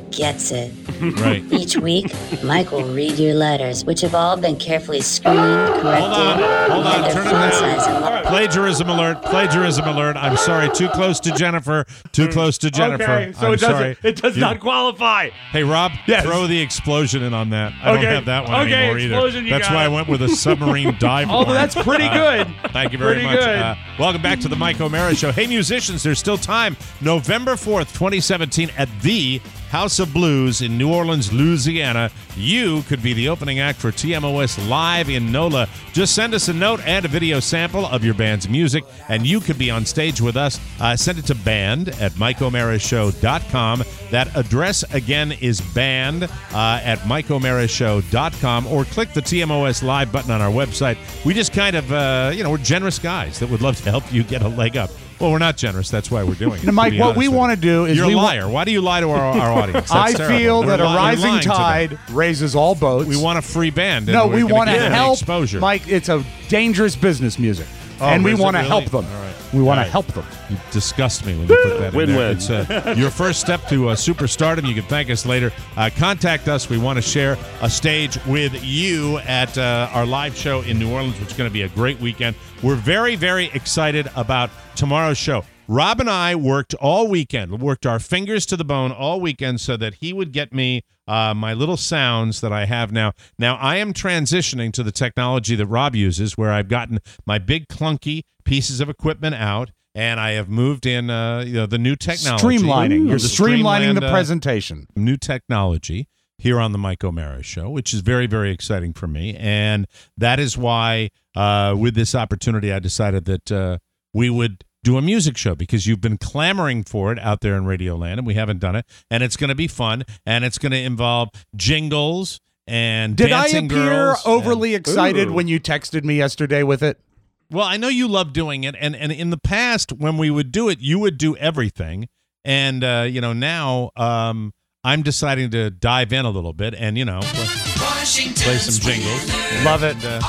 gets it. Right. Each week, Mike will read your letters, which have all been carefully screened, corrected, Hold on, hold and on, their turn it font size down. unlocked. Plagiarism alert, plagiarism alert. I'm sorry, too close to Jennifer, too close to Jennifer. Okay, so I'm it doesn't. sorry. It does You- not qualify. Hey, Rob, Yes. throw the explosion in on that. I Okay. don't have that one Okay, anymore explosion, either. you That's got why it. I went with a submarine dive Oh, bomb. that's pretty Uh, good. Thank you very Pretty much. good. Uh, welcome back to the Mike O'Mara Show. Hey, musicians, there's still time. November fourth, twenty seventeen, at the House of Blues in New Orleans, Louisiana. You could be the opening act for T M O S Live in NOLA. Just send us a note and a video sample of your band's music, and you could be on stage with us. Uh, send it to band at mike o'mara show dot com. That address, again, is band uh, at mike o'mara show dot com, or click the T M O S Live button on our website. We just kind of, uh, you know, we're generous guys that would love to help you get a leg up. Well, we're not generous. That's why we're doing it. Now, Mike, to be what honest we with want to you. do is You're we a wa- liar. Why do you lie to our, our audience? I That's terrible. feel that You're a li- you're rising lying to them. tide raises all boats. We want a free band. and No, we're we gonna want to give them the help. exposure. Mike, it's a dangerous business music. Oh, and we is it want to really? help them. All right. We want All to right. help them. You disgust me when you put that in there. Win-win. It's uh, your first step to uh, superstardom. You can thank us later. Uh, contact us. We want to share a stage with you at uh, our live show in New Orleans, which is going to be a great weekend. We're very, very excited about tomorrow's show. Rob and I worked all weekend, worked our fingers to the bone all weekend so that he would get me uh, my little sounds that I have now. Now, I am transitioning to the technology that Rob uses, where I've gotten my big clunky pieces of equipment out, and I have moved in uh, you know, the new technology. Streamlining. You're The streamlining streamlined, the uh, presentation. new technology here on the Mike O'Mara Show, which is very, very exciting for me. And that is why, uh, with this opportunity, I decided that uh, we would do a music show, because you've been clamoring for it out there in Radio Land, and we haven't done it. And it's going to be fun, and it's going to involve jingles and Did I dancing appear girls overly and- excited Ooh. when you texted me yesterday with it? Well, I know you love doing it, and, and in the past, when we would do it, you would do everything. And, uh, you know, now um, I'm deciding to dive in a little bit and, you know, play, play some jingles. Love it. And,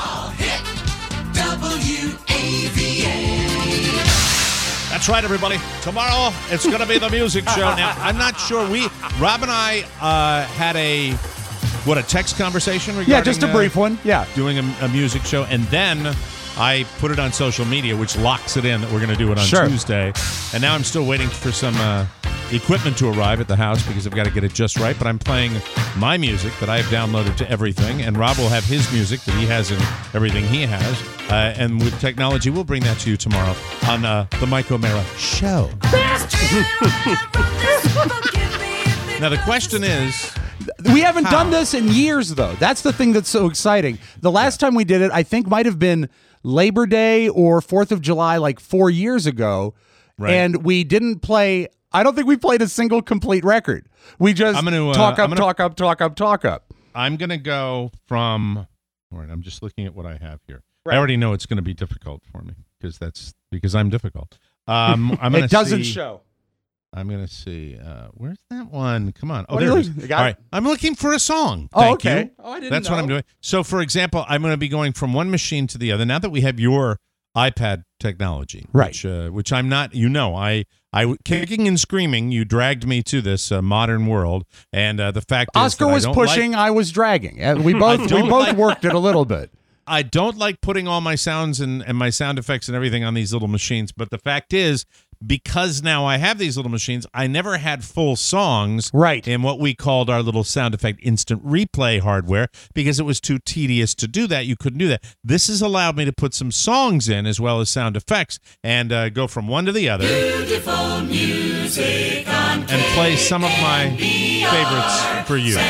uh, That's right, everybody. Tomorrow, it's going to be the music show. Now, I'm not sure. We, Rob and I, uh, had a, what, a text conversation regarding... Yeah, just a uh, brief one. Yeah. doing a, a music show, and then I put it on social media, which locks it in that we're going to do it on Sure. Tuesday. And now I'm still waiting for some uh, equipment to arrive at the house, because I've got to get it just right. But I'm playing my music that I've downloaded to everything, and Rob will have his music that he has in everything he has. Uh, and with technology, we'll bring that to you tomorrow on uh, the Mike O'Mara Show. Now, the question is... We haven't How? done this in years, though. That's the thing that's so exciting. The last time we did it, I think, might have been Labor Day or fourth of July, like four years ago. Right. And we didn't play, I don't think we played a single complete record. We just I'm gonna, uh, talk up, I'm gonna- talk up, talk up, talk up. I'm going to go from. All right, I'm just looking at what I have here. Right. I already know it's going to be difficult for me because that's because I'm difficult. Um, I'm gonna It doesn't see, show. I'm going to see. Uh, where's that one? Come on. Oh, What are there you it is. looking- you got All it? right, I'm looking for a song. Oh, Thank okay. you. Oh, I didn't That's what I'm know. doing. So, for example, I'm going to be going from one machine to the other. Now that we have your iPad technology, Right. Which, uh, which I'm not. You know, I. I kicking and screaming. You dragged me to this uh, modern world, and uh, the fact is Oscar that I was don't pushing, like- I was dragging. And we both we don't both like- worked it a little bit. I don't like putting all my sounds and, and my sound effects and everything on these little machines. But the fact is, because now I have these little machines, I never had full songs Right. in what we called our little sound effect instant replay hardware, because it was too tedious to do that. You couldn't do that. This has allowed me to put some songs in as well as sound effects and uh, go from one to the other and play some of my favorites for you.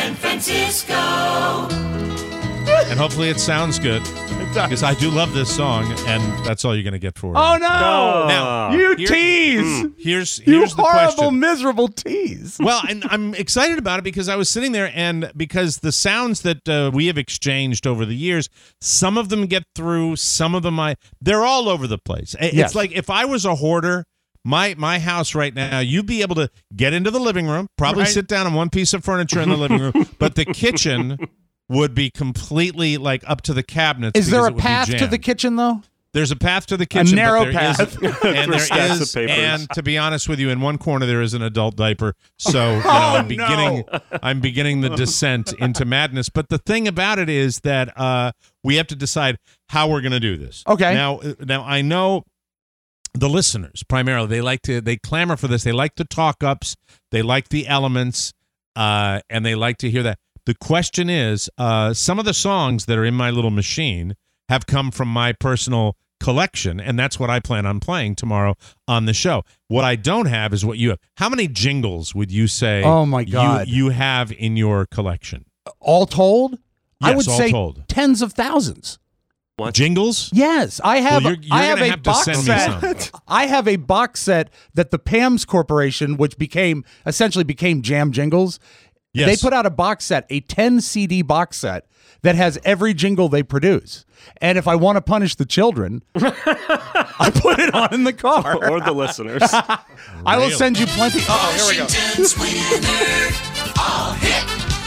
And hopefully it sounds good, because I do love this song, and that's all you're going to get for it. Oh, no. Now, You here- tease. Here's You here's the horrible, question. miserable tease. Well, and I'm excited about it because I was sitting there, and because the sounds that uh, we have exchanged over the years, some of them get through, some of them I they're all over the place. It's Yes. like if I was a hoarder, my my house right now, you'd be able to get into the living room, probably Right. sit down on one piece of furniture in the living room, but the kitchen would be completely like up to the cabinets. Is there because a it would be path to jammed. the kitchen, though? There's a path to the kitchen. A narrow but there path. Is, and For there stacks is, of papers. and to be honest with you, in one corner there is an adult diaper. So you know, I'm beginning, I'm beginning the descent into madness. But the thing about it is that uh, we have to decide how we're going to do this. Okay. Now, now I know the listeners primarily. They like to, they clamor for this. They like the talk ups. They like the elements, uh, and they like to hear that. The question is, uh, some of the songs that are in my little machine have come from my personal collection, and that's what I plan on playing tomorrow on the show. What I don't have is what you have. How many jingles would you say Oh, my God. you, you have in your collection? All told? I Yes, would all say told. tens of thousands. What? Jingles? Yes, I have. Well, you're- you're I have gonna a have to box send me set. some. I have a box set that the P A M S Corporation, which became essentially became Jam Jingles, Yes. they put out a box set, a ten C D box set that has every jingle they produce. And if I want to punish the children, I put it on in the car. Or the listeners. I will send you plenty. Oh, here we go. Washington's winner, all hit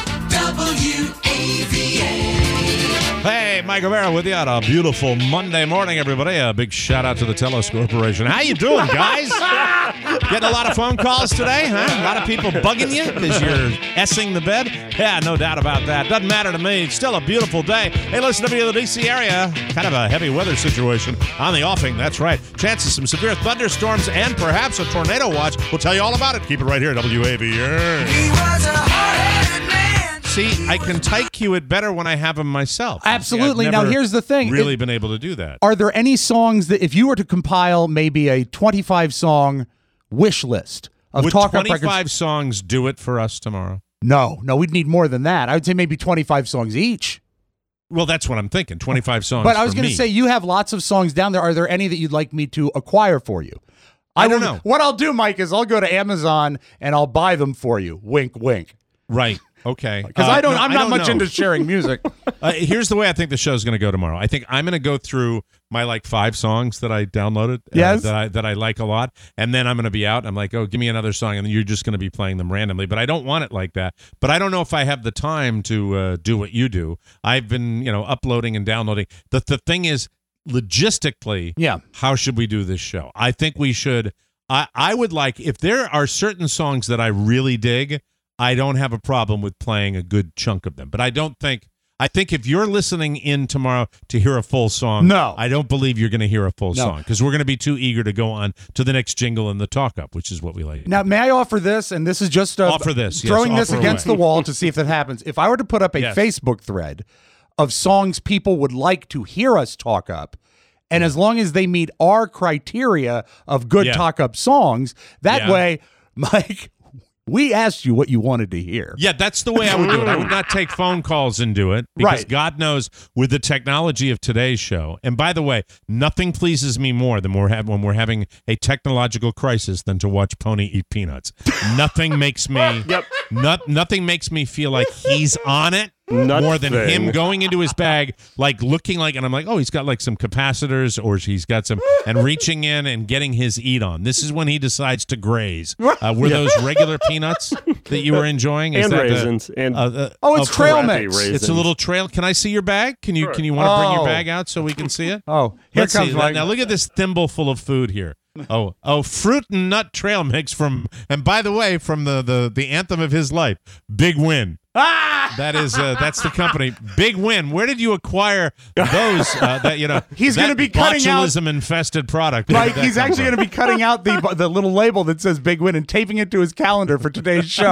W A V A. Hey, Mike O'Mara with you on a beautiful Monday morning, everybody. A big shout out to the Telos Corporation. How you doing, guys? Getting a lot of phone calls today, huh? A lot of people bugging you because you're essing the bed? Yeah, no doubt about that. Doesn't matter to me. It's still a beautiful day. Hey, listen to me in the D C area. Kind of a heavy weather situation on the offing. That's right. Chances some severe thunderstorms and perhaps a tornado watch. We'll tell you all about it. Keep it right here, W A V A. He was a hard-headed man. See, I can type cue it better when I have them myself. Absolutely. I've Now, never here's the thing. Really It- been able to do that. Are there any songs that, if you were to compile maybe a twenty-five song wish list of Would talk up twenty-five records? songs do it for us tomorrow? No, no, we'd need more than that. I would say maybe twenty-five songs each. Well, that's what I'm thinking. twenty-five songs. But I was going to say, you have lots of songs down there. Are there any that you'd like me to acquire for you? I don't will- know. What I'll do, Mike, is I'll go to Amazon and I'll buy them for you. Wink, wink. Right. Okay. Because Uh, I don't. no, I'm I not don't much know. into sharing music. Uh, here's the way I think the show's going to go tomorrow. I think I'm going to go through my like five songs that I downloaded, uh, Yes. that I that I like a lot, and then I'm going to be out. I'm like, oh, give me another song, and then you're just going to be playing them randomly. But I don't want it like that. But I don't know if I have the time to uh, do what you do. I've been, you know, uploading and downloading. The the thing is, logistically, Yeah. how should we do this show? I think we should. I I would like if there are certain songs that I really dig. I don't have a problem with playing a good chunk of them. But I don't think, I think if you're listening in tomorrow to hear a full song, No. I don't believe you're going to hear a full No. song because we're going to be too eager to go on to the next jingle and the talk up, which is what we like. Now, may I offer this? And this is just uh, Offer this, yes, throwing this offer against away. the wall to see if that happens. If I were to put up a Yes. Facebook thread of songs people would like to hear us talk up, and as long as they meet our criteria of good Yeah. talk up songs, that Yeah. way, Mike, we asked you what you wanted to hear. Yeah, that's the way I would do it. I would not take phone calls and do it because Right. God knows with the technology of today's show. And by the way, nothing pleases me more than we're have, when we're having a technological crisis than to watch Pony eat peanuts. Nothing makes me Yep. not, nothing makes me feel like he's on it. Nut more than thing. him going into his bag, like looking like, and I'm like, oh, he's got like some capacitors, or he's got some, and reaching in and getting his eat on. This is when he decides to graze. Uh, were those regular peanuts that you were enjoying? And that the- raisins. And uh, uh, Oh, it's of trail course. crappy mix. raisins. It's a little trail. Can I see your bag? Can you? Can you want to bring your Oh. bag out so we can see it? Oh, here Let's comes see. Mike. Now look at this thimble full of food here. Oh, oh, fruit and nut trail mix from, and by the way, from the the the anthem of his life, Big Win. Ah! That is uh, that's the company, Big Win. Where did you acquire those? Uh, that you know, He's that gonna be cutting out- botulism infested product. Where Mike, did that he's come actually from? going to be cutting out the the little label that says Big Win and taping it to his calendar for today's show.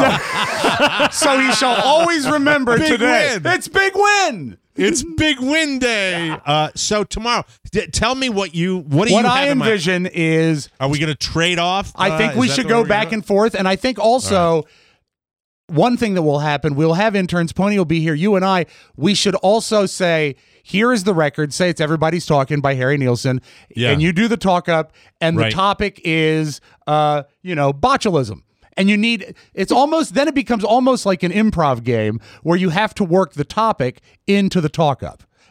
So he shall always remember Big today. Win. It's Big Win. It's Big Win Day. Uh, so tomorrow, d- tell me what you what do What you I have in mind? envision is Are we going to trade off? I Uh, think is we that should the way go we're gonna back do it? and forth. And I think also one thing that will happen, we'll have interns, Pony will be here, you and I, we should also say, here is the record, say it's Everybody's Talking by Harry Nilsson, Yeah. and you do the talk up, and Right. the topic is, uh, you know, botulism. And you need, it's almost, then it becomes almost like an improv game where you have to work the topic into the talk up.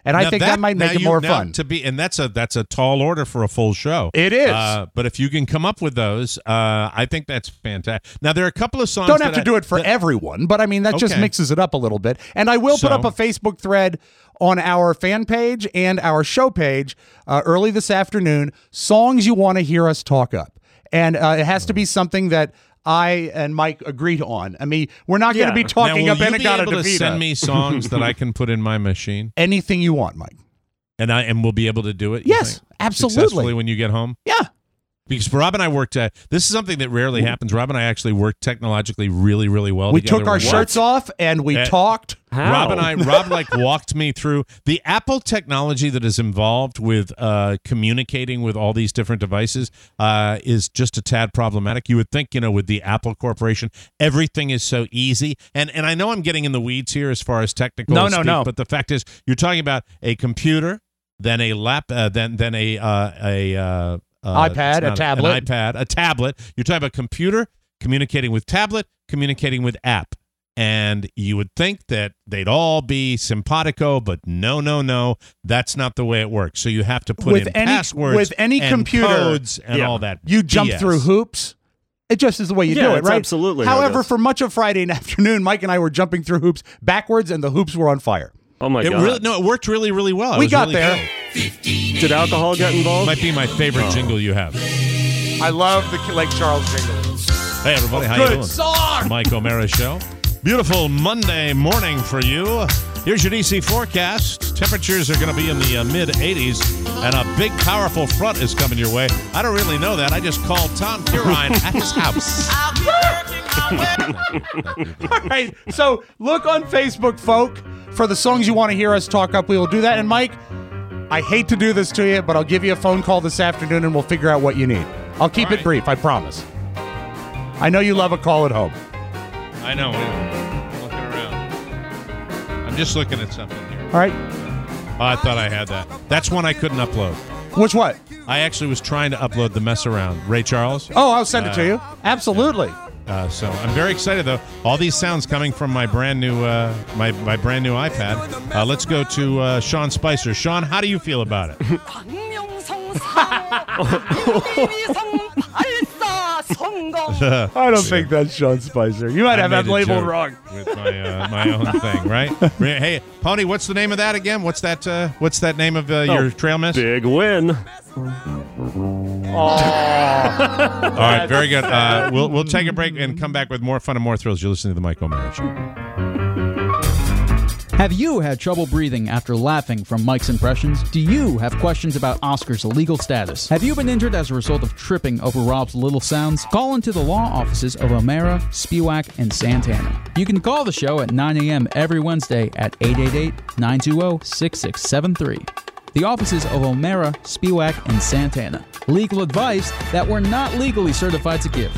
And I Now think that, might now make it you- more now fun. to be, and that's a that's a tall order for a full show. It is. Uh, but if you can come up with those, uh, I think that's fantastic. Now there are a couple of songs. Don't have that to I- do it for that- everyone, but I mean, that just Okay. mixes it up a little bit. And I will put So- up a Facebook thread on our fan page and our show page uh, early this afternoon, songs you want to hear us talk up. And uh, it has to be something that I and Mike agreed on. I mean, we're not going to be Now, talking will up you be Inagata able to Davida. send me songs that I can put in my machine, anything you want, Mike. and I and we'll be able to do it? you Yes, think, absolutely. Successfully when you get home. Yeah. Because Rob and I worked. Uh, this is something that rarely happens. Rob and I actually worked technologically really, really well. We together. took our We're- shirts off and we Uh, talked. Rob and I, Rob like walked me through the Apple technology that is involved with uh, communicating with all these different devices uh, is just a tad problematic. You would think, you know, with the Apple Corporation, everything is so easy. And and I know I'm getting in the weeds here as far as technical. No, no, speak, no. But the fact is, you're talking about a computer, then a lap, uh, then then a uh, a uh, uh, iPad, it's a not tablet. an iPad, a tablet. You're talking about computer communicating with tablet, communicating with app. And you would think that they'd all be simpatico, but no, no, no, that's not the way it works. So you have to put With in any- passwords with any and computer, codes and yeah. all that. You jump B S. through hoops. It just is the way you Yeah, do it, it's right? absolutely how it However, goes. for much of Friday afternoon, Mike and I were jumping through hoops backwards, and the hoops were on fire. Oh my It god! really no, it worked really, really well. It We was got really there. cool. Did alcohol get involved? Might be my favorite jingle you have. I love the Lake Charles jingle. Hey everybody, how you Good doing? song. Mike O'Mara Show. Beautiful Monday morning for you. Here's your D C forecast. Temperatures are going to be in the uh, mid eighties, and a big, powerful front is coming your way. I don't really know that. I just called Tom Curine at his house. All right, so look on Facebook, folk, for the songs you want to hear us talk up. We will do that. And Mike, I hate to do this to you, but I'll give you a phone call this afternoon, and we'll figure out what you need. I'll keep All it right. brief, I promise. I know you love a call at home. I know. I'm looking around. I'm just looking at something here. All right, Oh, I thought I had that. That's one I couldn't upload. which what? I actually was trying to upload the mess around. Ray Charles. Oh, I'll send it to you. Absolutely. Uh, so I'm very excited though. All these sounds coming from my brand new uh, my my brand new iPad. Uh, let's go to uh, Sean Spicer. Sean, how do you feel about it? I don't think that's Sean Spicer. You might I have made that a label joke wrong. with my uh, my own thing, right? Hey, Pony, what's the name of that again? What's that? Uh, what's that name of uh, your trail mess? Big win. All right, very good. Uh, we'll we'll take a break and come back with more fun and more thrills. You're listening to the Mike O'Mara Show. Have you had trouble breathing after laughing from Mike's impressions? Do you have questions about Oscar's legal status? Have you been injured as a result of tripping over Rob's little sounds? Call into the law offices of O'Mara, Spiewak, and Santana. You can call the show at nine a.m. every Wednesday at eight eight eight, nine two zero, six six seven three. The offices of O'Mara, Spiewak, and Santana. Legal advice that we're not legally certified to give.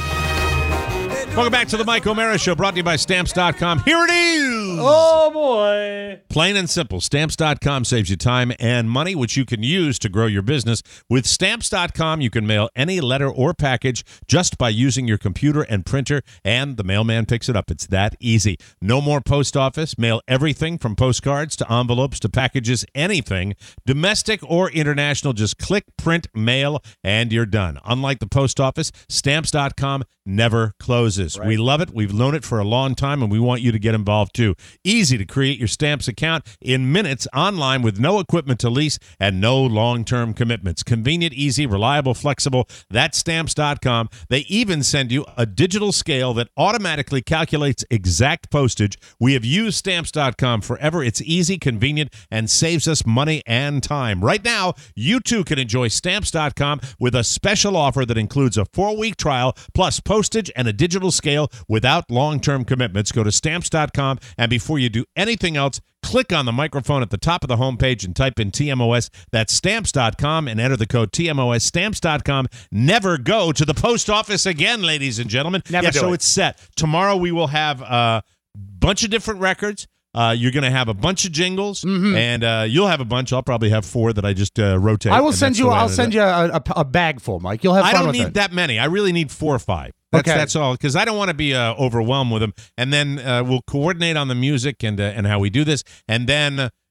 Welcome back to the Mike O'Mara Show, brought to you by Stamps dot com. Here it is! Oh boy! Plain and simple. Stamps dot com saves you time and money, which you can use to grow your business. With Stamps dot com, you can mail any letter or package just by using your computer and printer, and the mailman picks it up. It's that easy. No more post office. Mail everything from postcards to envelopes to packages, anything, domestic or international. Just click, print, mail, and you're done. Unlike the post office, Stamps dot com never closes. Right. We love it. We've known it for a long time, and we want you to get involved too. Easy to create your Stamps account in minutes online with no equipment to lease and no long-term commitments. Convenient, easy, reliable, flexible. That's Stamps dot com. They even send you a digital scale that automatically calculates exact postage. We have used Stamps dot com forever. It's easy, convenient, and saves us money and time. Right now, you too can enjoy Stamps dot com with a special offer that includes a four-week trial plus postage and a digital scale without long-term commitments. Go to Stamps dot com, and before you do anything else, click on the microphone at the top of the homepage and type in T M O S. That's Stamps dot com and enter the code T M O S. Stamps dot com. Never go to the post office again, ladies and gentlemen. Never yeah, do so it. it's set. Tomorrow we will have a bunch of different records. Uh, you're going to have a bunch of jingles, and uh, you'll have a bunch. I'll probably have four that I just uh, rotate. I will and send that's you. the way I I'll ended send up. you a, a, a bag full, Mike. You'll have fun I don't with need it. that many. I really need four or five. That's, Okay. that's all, because I don't want to be uh, overwhelmed with them. And then uh, we'll coordinate on the music and uh, and how we do this. And then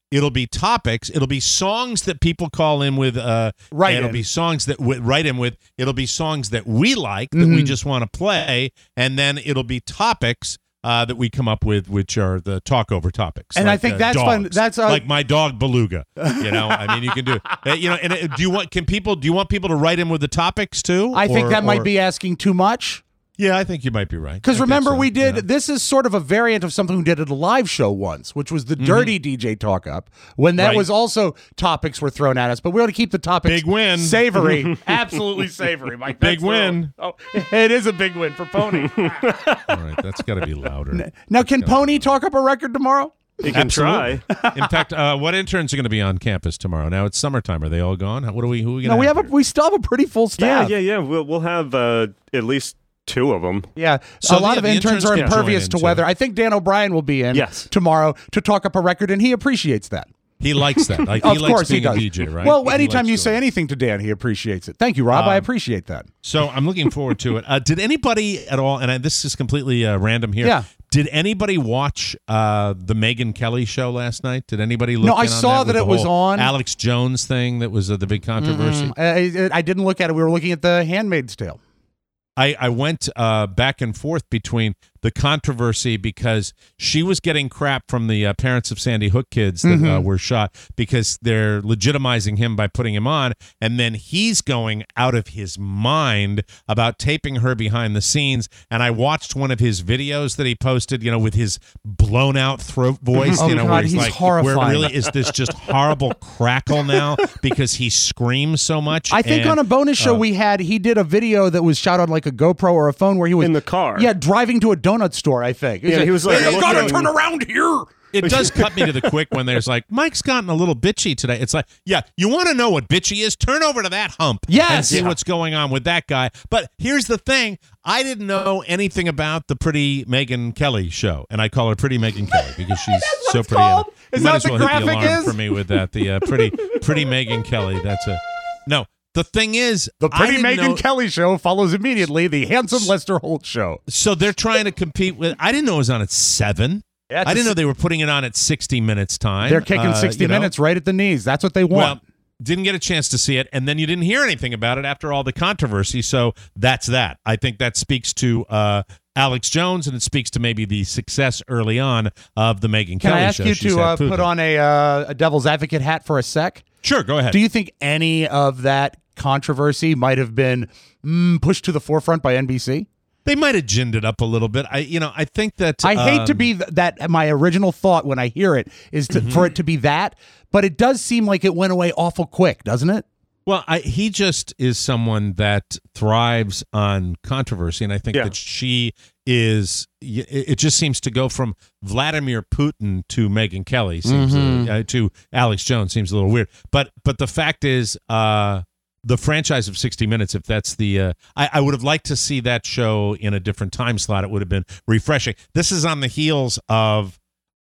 It'll be topics. It'll be songs that people call in with. Uh, Right It'll in. be songs that w- write in with. It'll be songs that we like that Mm-hmm. we just want to play, and then it'll be topics uh, that we come up with, which are the talk over topics. And like, I think uh, that's fun. dogs. That's, uh, like my dog Beluga. You know, I mean, you can do. Uh, you know, and uh, do you want? Can people? Do you want people to write in with the topics too? I think Or- that might or- be asking too much. Yeah, I think you might be right. I Because think remember, so, we did, yeah. this is sort of a variant of something we did at a live show once, which was the Dirty D J Talk Up, when that Mm-hmm. Right. was also topics were thrown at us, but we want to keep the topics Big win. savory. Absolutely savory, Mike. Big That's the- win. Oh, it is a big win for Pony. All right, that's got to be louder. Now, can Pony talk up a record tomorrow? You can Absolutely. try. In fact, uh, what interns are going to be on campus tomorrow? Now it's summertime. Are they all gone? What are we? Who are we going No, to we have a, here? we still have a pretty full Yeah, staff. yeah, yeah. We'll we'll have uh, at least two of them. Yeah, So, a lot yeah, of the interns interns are can impervious join to in, weather. too. I think Dan O'Brien will be in Yes. tomorrow to talk up a record, and he appreciates that. He likes that. Like, of he likes course being he does. a D J, right? Well, He anytime likes you doing say it. anything to Dan, he appreciates it. Thank you, Rob. I Um, appreciate that. So I'm looking forward to it. Uh, did anybody at all? And I, this is completely uh, random here. Yeah. Did anybody watch uh, the Megyn Kelly show last night? Did anybody look? No, in I on saw that, with that the it was whole on. Alex Jones thing that was uh, the big controversy. I, I didn't look at it. We were looking at the Handmaid's Tale. I, I went uh, back and forth between the controversy because she was getting crap from the uh, parents of Sandy Hook kids that uh, were shot because they're legitimizing him by putting him on, and then he's going out of his mind about taping her behind the scenes. And I watched one of his videos that he posted, you know, with his blown out throat voice. Oh, you know, God, where he's, he's like, horrifying. where really is this just horrible crackle now because he screams so much. I think And, on a bonus show uh, we had, he did a video that was shot on like a GoPro or a phone where he was In the car. Yeah, driving to a donut store. I think. Yeah, he was like, "Hey, you gotta looking- turn around here." It does cut me to the quick when there's like, Mike's gotten a little bitchy today. It's like, yeah, you want to know what bitchy is? Turn over to that hump Yes. and see Yeah. what's going on with that guy. But here's the thing. I didn't know anything about the Pretty Megyn Kelly show, and I call her Pretty Megyn Kelly because she's so it's pretty. called? You Is might that as what well the hit the graphic alarm is? for me with that. The uh, Pretty Pretty Megyn Kelly. That's a no. The thing is, The I Pretty didn't Megan know- Kelly show follows immediately the handsome Lester Holt show. So they're trying to compete with. I didn't know it was on at seven. Yeah, it's I a didn't know s- they were putting it on at sixty minutes time. They're kicking Uh, sixty you know? minutes right at the knees. That's what they want. Well, didn't get a chance to see it, and then you didn't hear anything about it after all the controversy. So that's that. I think that speaks to uh, Alex Jones, and it speaks to maybe the success early on of the Megyn Can Kelly I ask show. you She's to had uh, put Putin. on a, uh, a devil's advocate hat for a sec? Sure, go ahead. Do you think any of that controversy might have been mm, pushed to the forefront by N B C? They might have ginned it up a little bit. I, you know, I think that I hate to um, be th- that. My original thought when I hear it is to, Mm-hmm. for it to be that, but it does seem like it went away awful quick, doesn't it? Well, I, he just is someone that thrives on controversy, and I think Yeah. that she is. It, it just seems to go from Vladimir Putin to Megyn Kelly seems Mm-hmm. uh, to Alex Jones seems a little weird. But but the fact is, uh, the franchise of sixty minutes, if that's the, uh, I, I would have liked to see that show in a different time slot. It would have been refreshing. This is on the heels of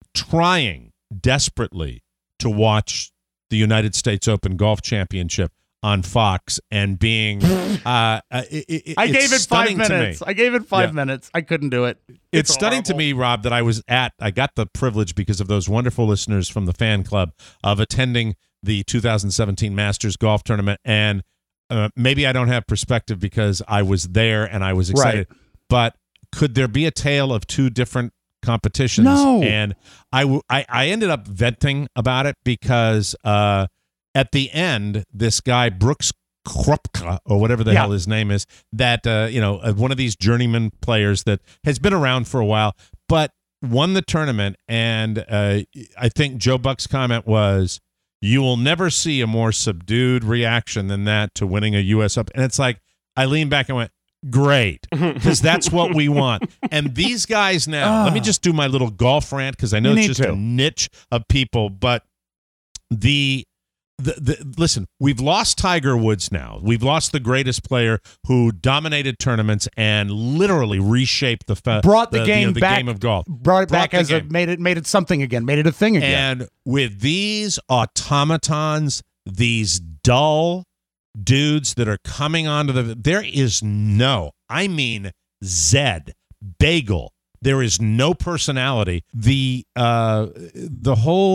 trying desperately to watch the United States Open Golf Championship on Fox and being uh, uh it, it, I it's gave it five stunning to minutes. me. I gave it five Yeah. minutes. I couldn't do it. It's, stunning to horrible. me, Rob, that I was at I got the privilege because of those wonderful listeners from the fan club of attending the two thousand seventeen Masters golf tournament, and uh, maybe I don't have perspective because I was there and I was excited, Right. but could there be a tale of two different competitions? No. And I, w- I, I ended up venting about it because uh, at the end, this guy, Brooks Koepka, or whatever the Yeah. hell his name is, that, uh, you know, uh, one of these journeyman players that has been around for a while, but won the tournament. And uh, I think Joe Buck's comment was, you will never see a more subdued reaction than that to winning a U S Open. And it's like, I leaned back and went, great, because that's what we want. And these guys now, let me just do my little golf rant because I know You it's need just to. a niche of people, but the, the the listen, we've lost Tiger Woods now. We've lost the greatest player who dominated tournaments and literally reshaped the fa- Brought the, you game know, the back. game of golf. Brought it Brought back the as a game. made it made it something again. Made it a thing again. And with these automatons, these dull dudes that are coming onto the, there is no, I mean, Zed, Bagel. There is no personality. The uh, the whole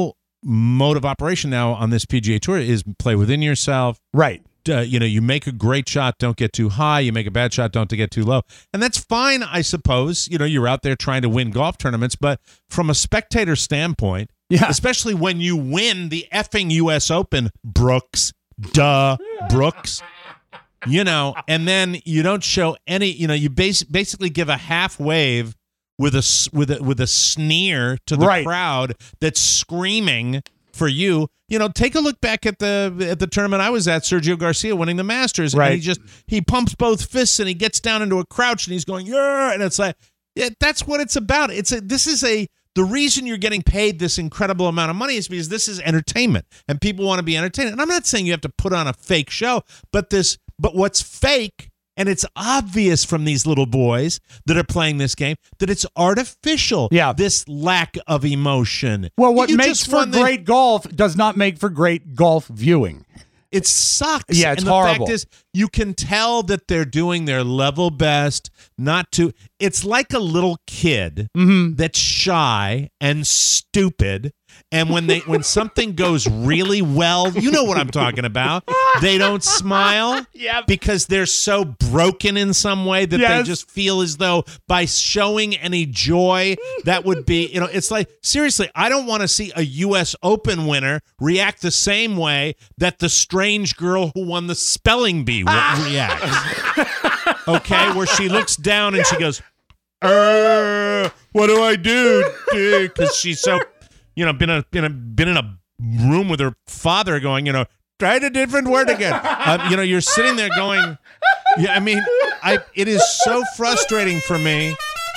mode of operation now on this P G A Tour is play within yourself. Right. Uh, you know, you make a great shot, don't get too high. You make a bad shot, don't get too low. And that's fine, I suppose. You know, you're out there trying to win golf tournaments. But from a spectator standpoint, yeah. especially when you win the effing U S Open, Brooks, duh, Brooks, you know, and then you don't show any, you know, you bas- basically give a half wave with a, with a, with a sneer to the right. crowd that's screaming for you. You know, take a look back at the at the tournament I was at, Sergio Garcia winning the Masters, right. and he just he pumps both fists and he gets down into a crouch and he's going, yeah, and it's like, yeah, that's what it's about. It's a this is a the reason you're getting paid this incredible amount of money is because this is entertainment and people want to be entertained. And I'm not saying you have to put on a fake show, but this but what's fake, and it's obvious from these little boys that are playing this game that it's artificial. Yeah. This lack of emotion. Well, what You makes just for won the- great golf does not make for great golf viewing. It sucks. Yeah, it's and the horrible. fact is, you can tell that they're doing their level best not to. It's like a little kid Mm-hmm. that's shy and stupid, and when they when something goes really well, you know what I'm talking about. They don't smile Yep. because they're so broken in some way that Yes. they just feel as though by showing any joy, that would be, you know, it's like, seriously, I don't want to see a U S Open winner react the same way that the strange girl who won the spelling bee re- reacts. Okay, where she looks down and she goes, uh, what do I do? Because she's so, you know, been a, been a, been in a room with her father going, you know, try a different word again. Uh, you know, you're sitting there going, yeah, I mean, I it is so frustrating for me.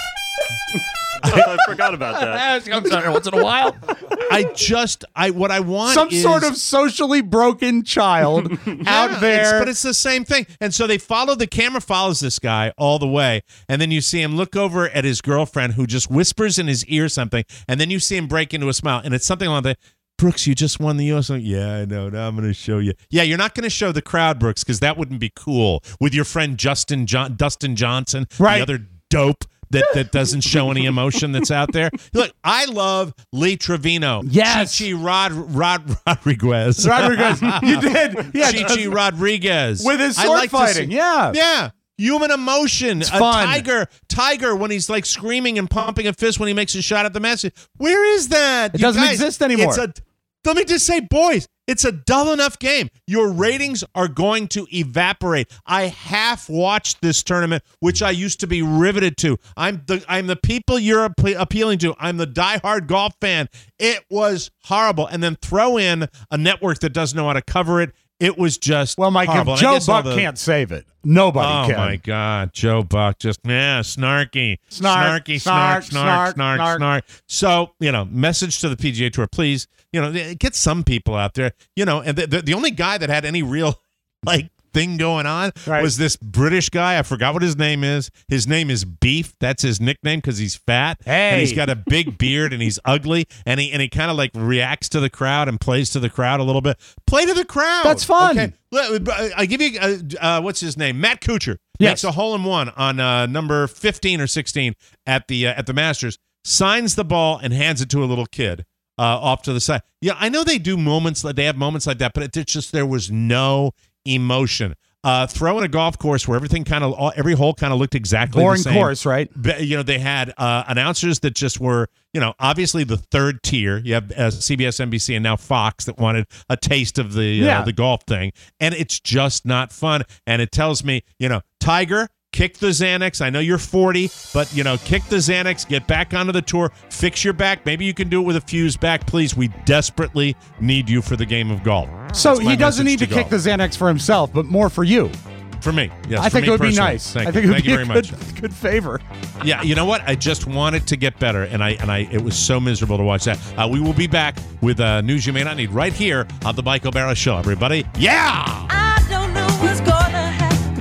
I forgot about that. I'm sorry, once in a while. I just, I what I want Some is, sort of socially broken child Yeah, out it's- there. but it's the same thing. And so they follow, the camera follows this guy all the way. And then you see him look over at his girlfriend who just whispers in his ear something. And then you see him break into a smile. And it's something like that. Brooks, you just won the U S Open. Yeah, I know. Now I'm going to show you. Yeah, you're not going to show the crowd, Brooks, because that wouldn't be cool. With your friend Justin John- Dustin Johnson, Right. the other dope that, that doesn't show any emotion that's out there. Look, I love Lee Trevino. Yes. Chichi Rod, Rod Rodriguez. Rodriguez, you did. Yeah, Chichi Rodriguez. with his I sword like to fighting. see- yeah. Yeah. Human emotion. It's a fun. tiger, tiger when he's like screaming and pumping a fist when he makes a shot at the Masters. Where is that? It You doesn't guys, exist anymore. It's a, let me just say, boys, it's a dull enough game. Your ratings are going to evaporate. I half watched this tournament, which I used to be riveted to. I'm the I'm the people you're appe- appealing to. I'm the diehard golf fan. It was horrible. And then throw in a network that doesn't know how to cover it. It was just Well, Mike, horrible. if And I Joe guess all Buck the- can't save it, nobody Oh can. my God, Joe Buck, just yeah, snarky, Snark, snarky, snark, snark, snark, snark, snark, snark. snark. So you know, message to the P G A Tour, please. You know, get some people out there. You know, and the the, the only guy that had any real like thing going on Right. was this British guy. I forgot what his name is. His name is Beef. That's his nickname because he's fat. Hey. And he's got a big beard and he's ugly. And he and he kind of like reacts to the crowd and plays to the crowd a little bit. Play to the crowd. That's fun. Okay. Look, I give you uh, uh, what's his name? Matt Kuchar Yes. makes a hole in one on uh, number fifteen or sixteen at the uh, at the Masters. Signs the ball and hands it to a little kid uh, off to the side. Yeah, I know they do moments like they have moments like that, but it, it's just there was no emotion. Uh, throw in a golf course where everything kind of every hole kind of looked exactly Boring the same. course, right? But, you know, they had uh, announcers that just were, you know, obviously the third tier. You have uh, C B S, N B C, and now Fox that wanted a taste of the uh, Yeah. the golf thing, and it's just not fun. And it tells me, you know, Tiger, kick the Xanax. I know you're forty, but, you know, kick the Xanax, get back onto the tour, fix your back. Maybe you can do it with a fused back. Please, we desperately need you for the game of golf. So That's my he doesn't need message to kick the golf. Me for himself, but more for you. For me, yes. I for think me it would be personally. nice. Thank I you. think it would Thank be you a very good, much. good favor. Yeah, you know what? I just want it to get better, and I and I it was so miserable to watch that. Uh, we will be back with uh, news you may not need right here on the Mike O'Barra Show, everybody. Yeah! I don't know what's gonna happen to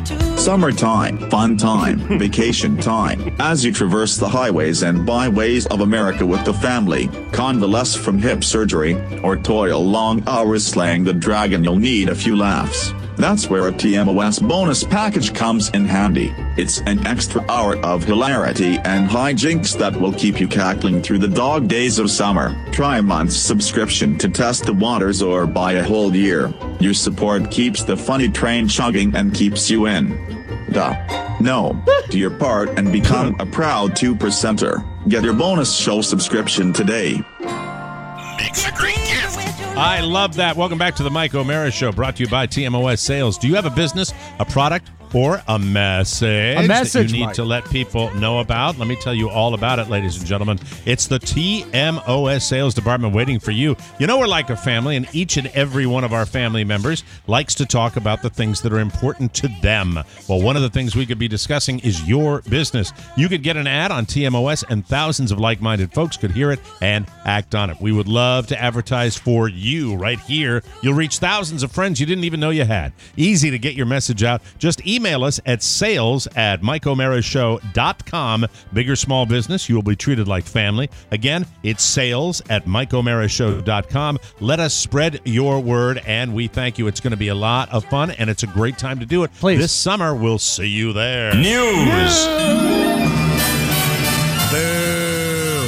Summertime, fun time, vacation time. As you traverse the highways and byways of America with the family, convalesce from hip surgery, or toil long hours slaying the dragon, you'll need a few laughs. That's where a T M O S bonus package comes in handy. It's an extra hour of hilarity and hijinks that will keep you cackling through the dog days of summer. Try a month's subscription to test the waters or buy a whole year. Your support keeps the funny train chugging and keeps you in. Duh. No. Do your part and become a proud two percenter. Get your bonus show subscription today. Makes a great gift. I love that. Welcome back to the Mike O'Mara Show, brought to you by T M O S Sales. Do you have a business, a product, or a message, a message that you need Mike. to let people know about? Let me tell you all about it, ladies and gentlemen. It's the T M O S Sales Department waiting for you. You know, we're like a family, and each and every one of our family members likes to talk about the things that are important to them. Well, one of the things we could be discussing is your business. You could get an ad on T M O S, and thousands of like-minded folks could hear it and act on it. We would love to advertise for you right here. You'll reach thousands of friends you didn't even know you had. Easy to get your message out. Just email Email us at sales at mike o'mara show dot com. Big or small business, you will be treated like family. Again, it's sales at mike o'mara show dot com. Let us spread your word, and we thank you. It's going to be a lot of fun, and it's a great time to do it. Please. This summer, we'll see you there. News. Boo.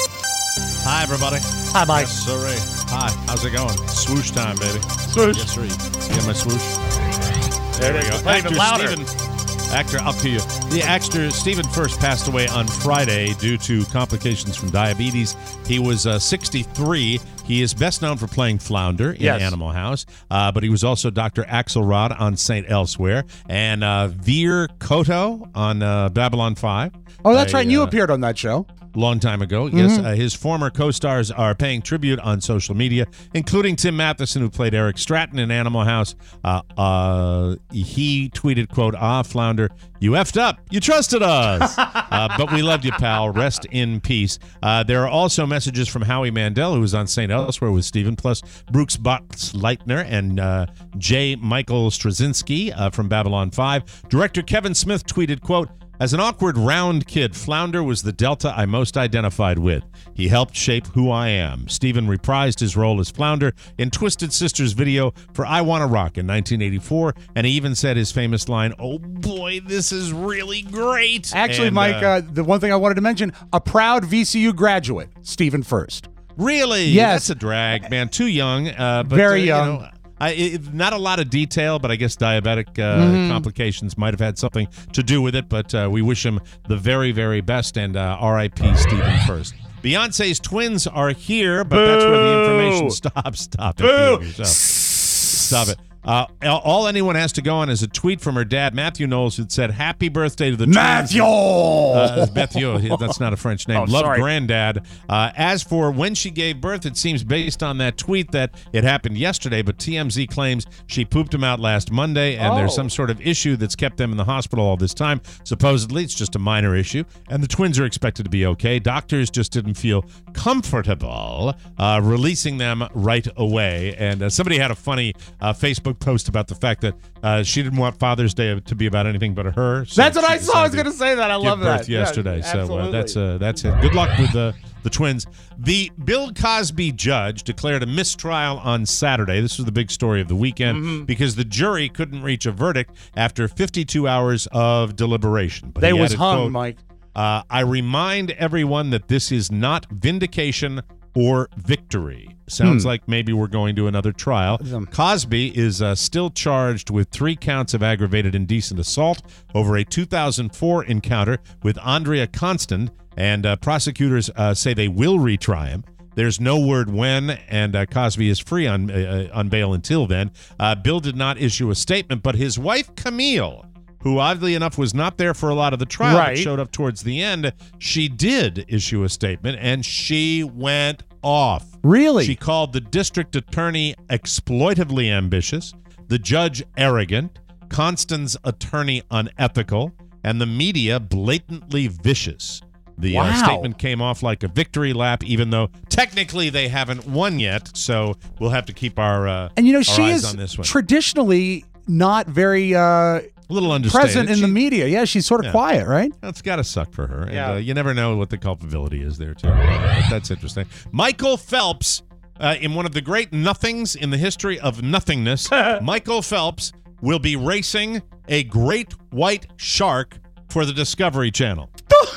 Hi, everybody. Hi, Mike. Yes, sorry. Hi, how's it going? Swoosh time, baby. Swoosh. Yes, sir. You got my swoosh? There we we go. go. Play even louder. Steven, actor, I'll kill you. The actor Stephen First passed away on Friday due to complications from diabetes. He was uh, sixty-three. He is best known for playing Flounder in Yes. Animal House, uh, but he was also Doctor Axelrod on Saint Elsewhere, and uh, Veer Koto on uh, Babylon five. Oh, that's A, right. And you uh, appeared on that show. Long time ago, yes. Uh, his former co-stars are paying tribute on social media, including Tim Matheson, who played Eric Stratton in Animal House. Uh, uh, he tweeted, quote, "Ah, Flounder, you effed up. You trusted us. uh, but we loved you, pal. Rest in peace." Uh, there are also messages from Howie Mandel, who was on Saint Elsewhere with Stephen, plus Brooks Box-Leitner and uh, J. Michael Straczynski uh, from Babylon five. Director Kevin Smith tweeted, quote, "As an awkward, round kid, Flounder was the Delta I most identified with. He helped shape who I am." Stephen reprised his role as Flounder in Twisted Sister's video for I Wanna Rock in nineteen eighty-four, and he even said his famous line, "Oh boy, this is really great." Actually, And, Mike, uh, uh, the one thing I wanted to mention, a proud V C U graduate, Stephen First. Really? Yes. That's a drag, man. Too young. Uh, but, Very uh, you young. know, I, it, not a lot of detail, but I guess diabetic uh, Mhm. complications might have had something to do with it. But uh, we wish him the very, very best, and uh, R I P Stephen First. Beyonce's twins are here, but that's where the information stops. Stop it. Boo. Behave yourself. Stop it. Uh, all anyone has to go on is a tweet from her dad, Matthew Knowles, who said, "Happy birthday to the Matthew!" Uh, Matthew, that's not a French name. Oh, Love sorry. Granddad. Uh, as for when she gave birth, it seems based on that tweet that it happened yesterday, but T M Z claims she pooped him out last Monday, and Oh. there's some sort of issue that's kept them in the hospital all this time. Supposedly, it's just a minor issue, and the twins are expected to be okay. Doctors just didn't feel comfortable uh, releasing them right away, and uh, somebody had a funny uh, Facebook post about the fact that uh, she didn't want Father's Day to be about anything but her. So That's what she I saw. I was decided going to say that. I give love birth that. Yeah, yesterday. so uh, absolutely. that's uh, that's it. Good luck with the the twins. The Bill Cosby judge declared a mistrial on Saturday. This was the big story of the weekend Mhm. because the jury couldn't reach a verdict after fifty-two hours of deliberation. But They he was added, hung, quote, Mike. Uh, I remind everyone that this is not vindication or victory. Sounds Hmm. like maybe we're going to another trial. Cosby is uh, still charged with three counts of aggravated indecent assault over a two thousand four encounter with Andrea Constant, and uh, prosecutors uh, say they will retry him. There's no word when, and uh, Cosby is free on uh, on bail until then. Uh, Bill did not issue a statement, but his wife, Camille, who oddly enough was not there for a lot of the trial, but Right. showed up towards the end, she did issue a statement, and she went off. Really? She called the district attorney exploitively ambitious, the judge arrogant, Constant's attorney unethical, and the media blatantly vicious. The uh, Wow. statement came off like a victory lap, even though technically they haven't won yet, so we'll have to keep our, uh, And you know, our she eyes is on this one. traditionally not very uh, A little understated. present in She- the media. Yeah, she's sort of Yeah. quiet, right? That's got to suck for her. And, Yeah. uh, you never know what the culpability is there, too. But that's interesting. Michael Phelps, uh, in one of the great nothings in the history of nothingness, Michael Phelps will be racing a great white shark for the Discovery Channel.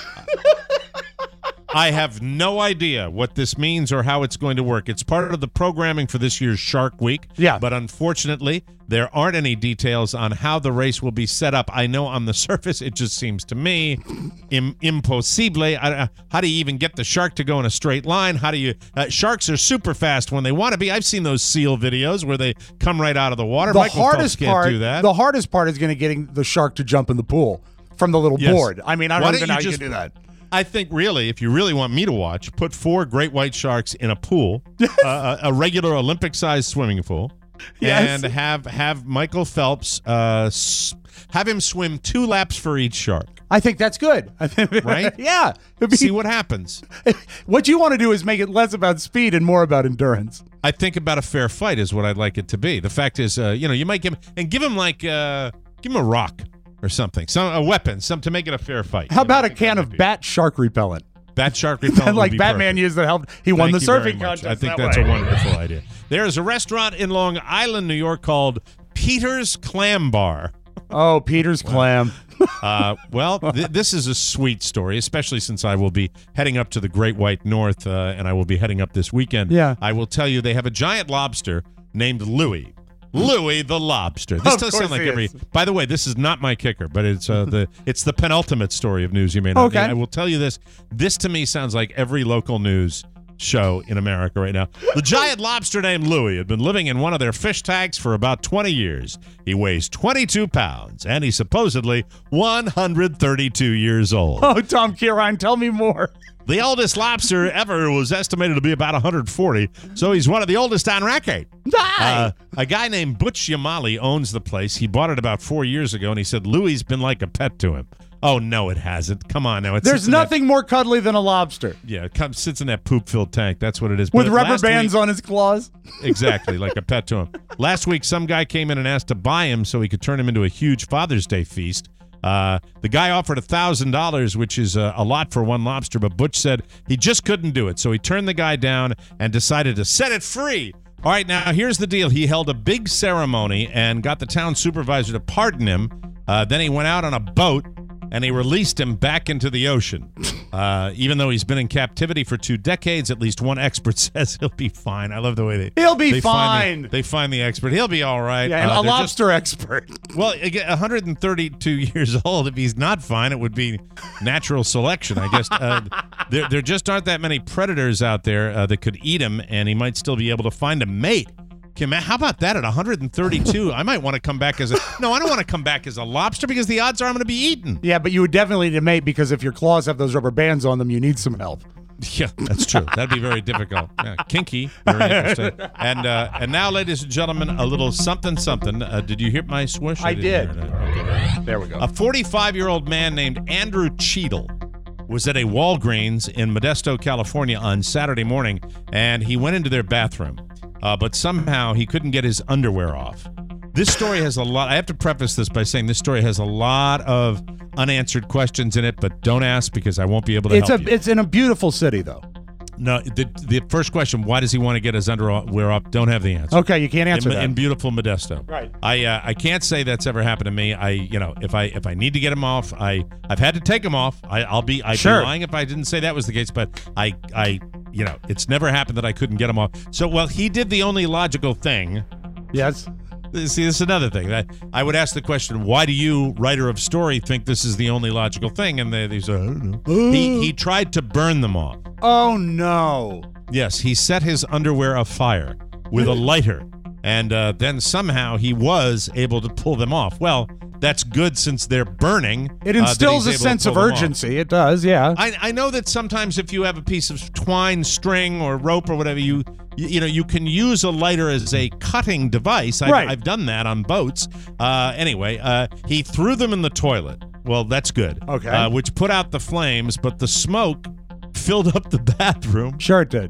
I have no idea what this means or how it's going to work. It's part of the programming for this year's Shark Week. Yeah. But unfortunately, there aren't any details on how the race will be set up. I know on the surface, it just seems to me Im- impossible. I, uh, how do you even get the shark to go in a straight line? How do you? Uh, sharks are super fast when they want to be. I've seen those seal videos where they come right out of the water. The Michael hardest Phelps can't part, do that. the hardest part is going to getting the shark to jump in the pool from the little Yes. board. I mean, I Why don't don't even you know how you just- can do that. I think really, if you really want me to watch, put four great white sharks in a pool, uh, a, a regular Olympic-sized swimming pool, Yes. and have have Michael Phelps uh, s- have him swim two laps for each shark. I think that's good. I think, Right? yeah. It'd be- See what happens. what you want to do is make it less about speed and more about endurance. I think about a fair fight is what I'd like it to be. The fact is, uh, you know, you might give him and give him like uh, give him a rock or something, some a weapon, some to make it a fair fight. How about a can of bat shark repellent? Bat shark repellent would like be Batman perfect. used to help. He won Thank the you very surfing much. contest. I think that that's way. a wonderful idea. There is a restaurant in Long Island, New York called Peter's Clam Bar. Oh, Peter's Clam. Uh, well, th- this is a sweet story, especially since I will be heading up to the Great White North, uh, and I will be heading up this weekend. Yeah. I will tell you, they have a giant lobster named Louie. Louie the lobster. This Of does course sound like he every. is. By the way, this is not my kicker, but it's uh, the it's the penultimate story of news you may not. Okay. I will tell you this. This to me sounds like every local news show in America right now. The giant lobster named Louie had been living in one of their fish tanks for about twenty years. He weighs twenty-two pounds, and he's supposedly one hundred thirty-two years old. Oh, Tom Kieran, tell me more. The oldest lobster ever was estimated to be about one hundred forty, so he's one of the oldest on record. Uh, a guy named Butch Yamali owns the place. He bought it about four years ago, and he said Louie's been like a pet to him. Oh, no, it hasn't. Come on now. It There's sits in that- nothing more cuddly than a lobster yeah, it comes, sits in that poop-filled tank. That's what it is. with But rubber last bands week- on his claws. Exactly, like a pet to him. Last week, some guy came in and asked to buy him so he could turn him into a huge Father's Day feast. Uh, the guy offered one thousand dollars, which is uh, a lot for one lobster, but Butch said he just couldn't do it. So he turned the guy down and decided to set it free. All right, now here's the deal. He held a big ceremony and got the town supervisor to pardon him. Uh, then he went out on a boat and he released him back into the ocean. Uh, even though he's been in captivity for two decades, at least one expert says he'll be fine. I love the way they He'll be they Find fine. the, they find the expert. He'll be all right. Yeah, and Uh, a they're lobster expert. Just, well, again, one hundred thirty-two years old. If he's not fine, it would be natural selection, I guess. Uh, there, there just aren't that many predators out there uh, that could eat him, and he might still be able to find a mate. Okay, man, how about that at one hundred thirty-two? I might want to come back as a no. I don't want to come back as a lobster because the odds are I'm going to be eaten. Yeah, but you would definitely need a mate because if your claws have those rubber bands on them, you need some help. Yeah, that's true. That'd be very difficult. Yeah, kinky, very interesting. And uh, and now, ladies and gentlemen, a little something something. Uh, did you hear my swoosh? I didn't did. hear it. Okay. There we go. A forty-five-year-old man named Andrew Cheadle was at a Walgreens in Modesto, California on Saturday morning, and he went into their bathroom, uh, but somehow he couldn't get his underwear off. This story has a lot. I have to preface this by saying this story has a lot of unanswered questions in it, but don't ask because I won't be able to It's a help you. it's in a beautiful city though. No, the the first question: why does he want to get his underwear up? Don't have the answer. Okay, you can't answer in, that. in beautiful Modesto. Right. I uh, I can't say that's ever happened to me. I you know if I if I need to get him off, I I've had to take him off. I I'll be I'd Sure. be lying if I didn't say that was the case. But I I you know it's never happened that I couldn't get him off. So well he did the only logical thing. Yes. See, this is another thing. That I would ask the question: why do you, writer of story, think this is the only logical thing? And they, they say, I don't know. he he tried to burn them off. Oh no. Yes, he set his underwear afire with a lighter, and uh, then somehow he was able to pull them off. Well, that's good since they're burning. It uh, that instills he's a able to sense of pull them off. urgency. It does, yeah. I, I know that sometimes if you have a piece of twine, string, or rope or whatever, you you, you know you can use a lighter as a cutting device. I've, Right. I've done that on boats. Uh, anyway, uh, he threw them in the toilet. Well, that's good. Okay. Uh, which put out the flames, but the smoke filled up the bathroom. Sure it did.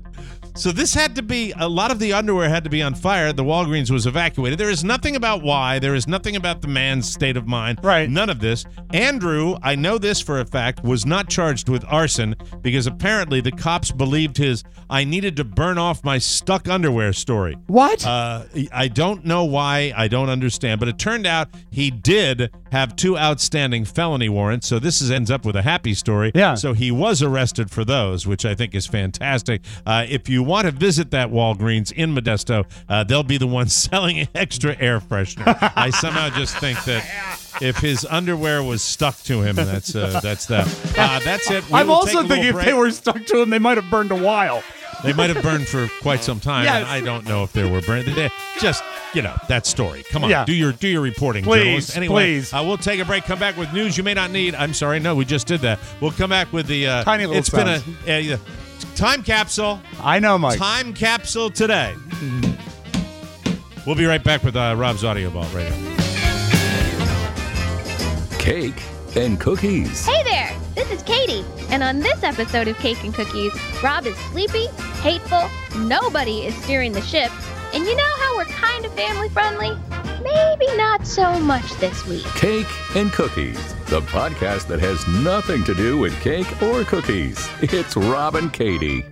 So this had to be, a lot of the underwear had to be on fire. The Walgreens was evacuated. There is nothing about why. There is nothing about the man's state of mind. Right. None of this. Andrew, I know this for a fact, was not charged with arson because apparently the cops believed his I needed to burn off my stuck underwear story. What? Uh, I don't know why. I don't understand. But it turned out he did have two outstanding felony warrants. So this is, ends up with a happy story. Yeah. So he was arrested for those, which I think is fantastic. Uh, if you want to visit that Walgreens in Modesto, uh, they'll be the ones selling extra air freshener. I somehow just think that if his underwear was stuck to him, that's uh, that's that. Uh, that's it. We I'm will also take a thinking if little they break. were stuck to him, they might have burned a while. They might have burned for quite some time. Yes. And I don't know if they were burned. They just, you know, that story. Come on, Yeah. do your do your reporting, Please, journalists. Anyway, please. Uh, we'll take a break. Come back with news you may not need. I'm sorry, no, we just did that. We'll come back with the uh, Tiny little It's been sounds. a, a, time capsule. I know, Mike. Time capsule today. We'll be right back with uh, Rob's Audio Vault right here. Cake and cookies. Hey there, this is Katie, and on this episode of Cake and Cookies, Rob is sleepy, hateful, nobody is steering the ship, and you know how we're kind of family friendly? Maybe not so much this week. Cake and Cookies, the podcast that has nothing to do with cake or cookies. It's Rob and Katie.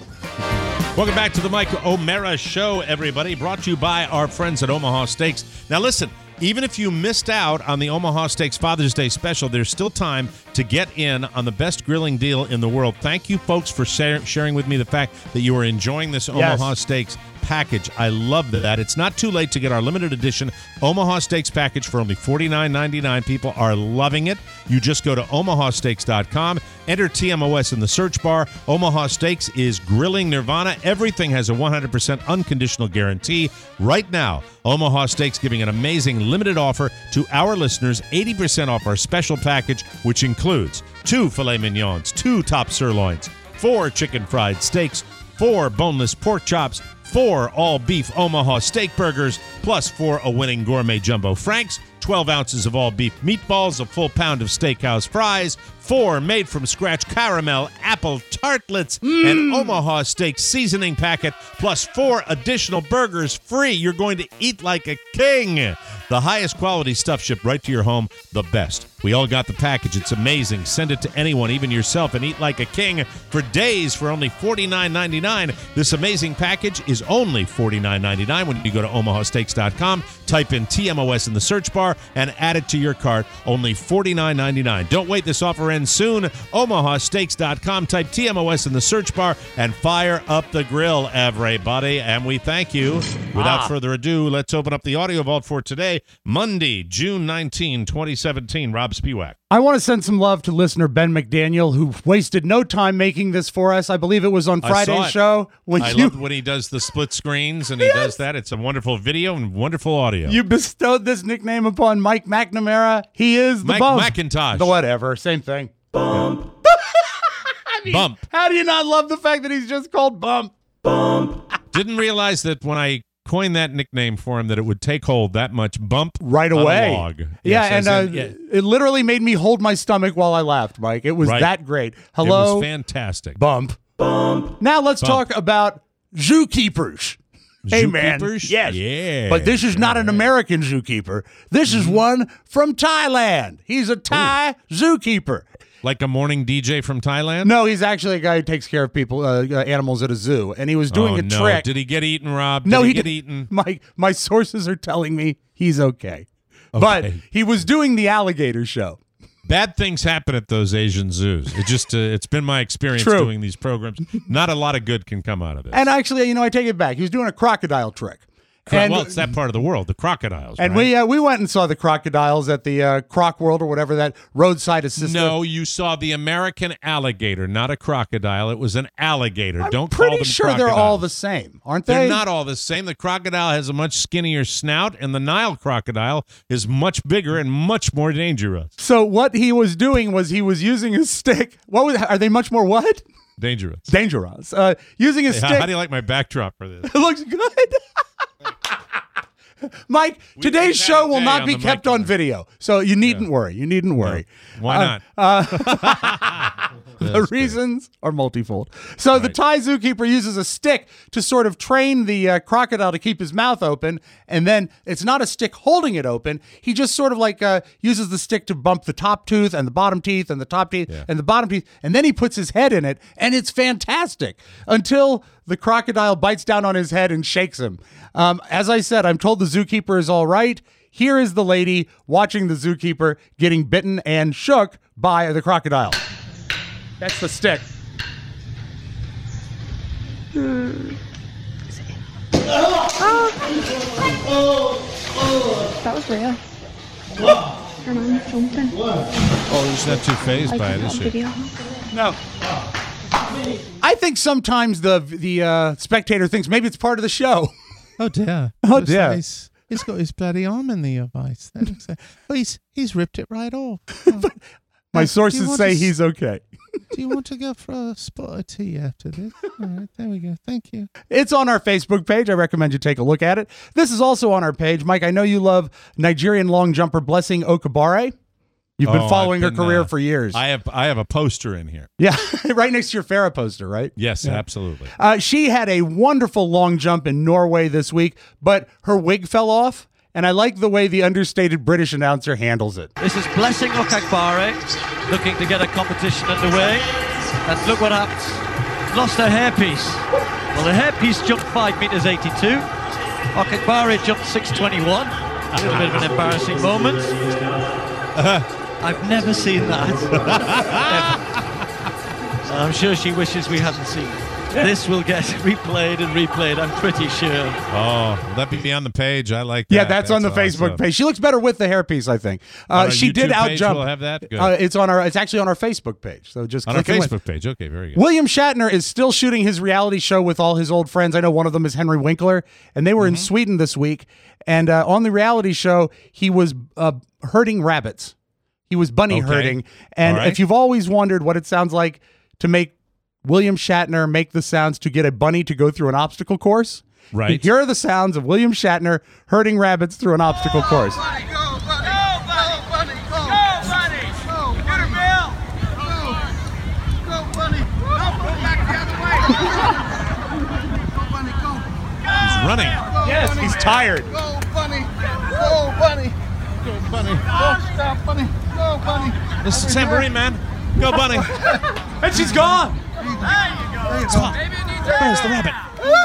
Welcome back to the Mike O'Mara Show, everybody. Brought to you by our friends at Omaha Steaks. Now, listen, even if you missed out on the Omaha Steaks Father's Day special, there's still time to get in on the best grilling deal in the world. Thank you, folks, for share- sharing with me the fact that you are enjoying this Yes. Omaha Steaks package. I love that. It's not too late to get our limited edition Omaha Steaks package for only forty-nine ninety-nine. People are loving it. You just go to omaha steaks dot com, enter T M O S in the search bar. Omaha Steaks is grilling nirvana. Everything has a one hundred percent unconditional guarantee. Right now, Omaha Steaks giving an amazing limited offer to our listeners, eighty percent off our special package, which includes two filet mignons, two top sirloins, four chicken fried steaks, four boneless pork chops, four all-beef Omaha steak burgers, plus four a winning gourmet jumbo franks, twelve ounces of all-beef meatballs, a full pound of steakhouse fries, four made-from-scratch caramel apple tartlets, an Omaha steak seasoning packet, plus four additional burgers free. You're going to eat like a king. The highest quality stuff shipped right to your home, the best. We all got the package. It's amazing. Send it to anyone, even yourself, and eat like a king for days for only forty-nine ninety-nine. This amazing package is only forty-nine ninety-nine when you go to omaha steaks dot com, type in T M O S in the search bar, and add it to your cart. Only forty-nine ninety-nine. Don't wait. This offer ends soon. omaha steaks dot com, type T M O S in the search bar, and fire up the grill, everybody. And we thank you. Without Ah. further ado, let's open up the audio vault for today, Monday, June nineteenth, twenty seventeen. Rob Spiewak. I want to send some love to listener Ben McDaniel, who wasted no time making this for us. I believe it was on I saw Friday's it. show. When I you, love when he does the split screens and he Yes. does that. It's a wonderful video and wonderful audio. you bestowed this nickname upon Mike McNamara. He is the Mike bump. McIntosh. The whatever, same thing. Bump. I mean, Bump. How do you not love the fact that he's just called Bump? Didn't realize that when I coined that nickname for him that it would take hold that much. Bump Right on a away. log. Yeah, Yes, and as uh, in- yeah, it literally made me hold my stomach while I laughed, Mike. It was Right. that great. it Hello, was fantastic. Bump. Bump. Now let's Bump. talk about zookeepers. Hey, man. Zookeepers? Yes. Yeah. But this is not an American zookeeper. This is one from Thailand. He's a Thai zookeeper. Like a morning D J from Thailand? No, he's actually a guy who takes care of people, uh, uh, animals at a zoo, and he was doing oh, a no. trick. Did he get eaten, Rob? Did no, he, he get did- eaten? My my sources are telling me he's okay, Okay. but he was doing the alligator show. Bad things happen at those Asian zoos. It just uh, it's been my experience True. doing these programs. Not a lot of good can come out of this. And actually, you know, I take it back. He was doing a crocodile trick. Cro- And- well, it's that part of the world, the crocodiles. And right? we uh, we went and saw the crocodiles at the uh, Croc World or whatever, that roadside assistant. No, you saw the American alligator, not a crocodile. It was an alligator. I'm Don't pretty call them sure crocodiles. they're all the same, aren't they? They're not all the same. The crocodile has a much skinnier snout, and the Nile crocodile is much bigger and much more dangerous. So what he was doing was he was using a stick. What was, are they much more what? Dangerous. Dangerous. Uh, using a Hey, stick. how, how do you like my backdrop for this? It looks good. Mike, We- today's we've show had a will day not on be the kept Mike on video, so you needn't worry. You needn't worry. Why not? Uh, uh, the reasons are multifold. So the Thai zookeeper uses a stick to sort of train the uh, crocodile to keep his mouth open, and then it's not a stick holding it open. He just sort of like uh, uses the stick to bump the top tooth and the bottom teeth and the top teeth Yeah. and the bottom teeth, and then he puts his head in it, and it's fantastic until the crocodile bites down on his head and shakes him. Um, as I said, I'm told the zookeeper is all right. Here is the lady watching the zookeeper getting bitten and shook by the crocodile. That's the stick. Hmm. Oh. That was real. Her mom jumping. Oh, she's not too phased by it, is she? Video. No. I think sometimes the the uh, spectator thinks maybe it's part of the show. Oh dear. Oh Looks dear. like He's, he's got his bloody arm in the vice. That looks like, oh, he's he's ripped it right off. Oh. My Uh, do you sources want say to s- he's okay. Do you want to go for a spot of tea after this? All right, there we go. Thank you. It's on our Facebook page. I recommend you take a look at it. This is also on our page. Mike, I know you love Nigerian long jumper Blessing Okabare. You've been Oh, following I've her been, career uh, for years. I have I have a poster in here. Yeah, right next to your Farrah poster, right? Yes, Yeah. absolutely. Uh, she had a wonderful long jump in Norway this week, but her wig fell off, and I like the way the understated British announcer handles it. This is Blessing Okagbare looking to get a competition underway. And look what happened. Lost her hairpiece. Well, the hairpiece jumped five meters eighty-two. Okagbare jumped six twenty-one. A little bit of an embarrassing moment. I've never seen that. Ever. I'm sure she wishes we hadn't seen it. This will get replayed and replayed, I'm pretty sure. Oh, let me be on the page. I like that. Yeah, that's, on the Facebook awesome. page. She looks better with the hairpiece, I think. On Uh, our she did YouTube out page, jump. we'll have that? Good. Uh, it's on our. It's actually on our Facebook page. So just On our click and win. Facebook page. Okay, very good. William Shatner is still shooting his reality show with all his old friends. I know one of them is Henry Winkler, and they were Mm-hmm. in Sweden this week. And uh, on the reality show, he was uh, herding rabbits. He was bunny Okay. herding. And All right. if you've always wondered what it sounds like to make William Shatner make the sounds to get a bunny to go through an obstacle course, Right. here are the sounds of William Shatner herding rabbits through an obstacle course. He's running. Yes, he's tired. Go, bunny. Go, bunny. Go, bunny. Don't stop, bunny. Go, bunny. This is Tambourine Man. Go, bunny. And she's gone. There you go. Where's the rabbit?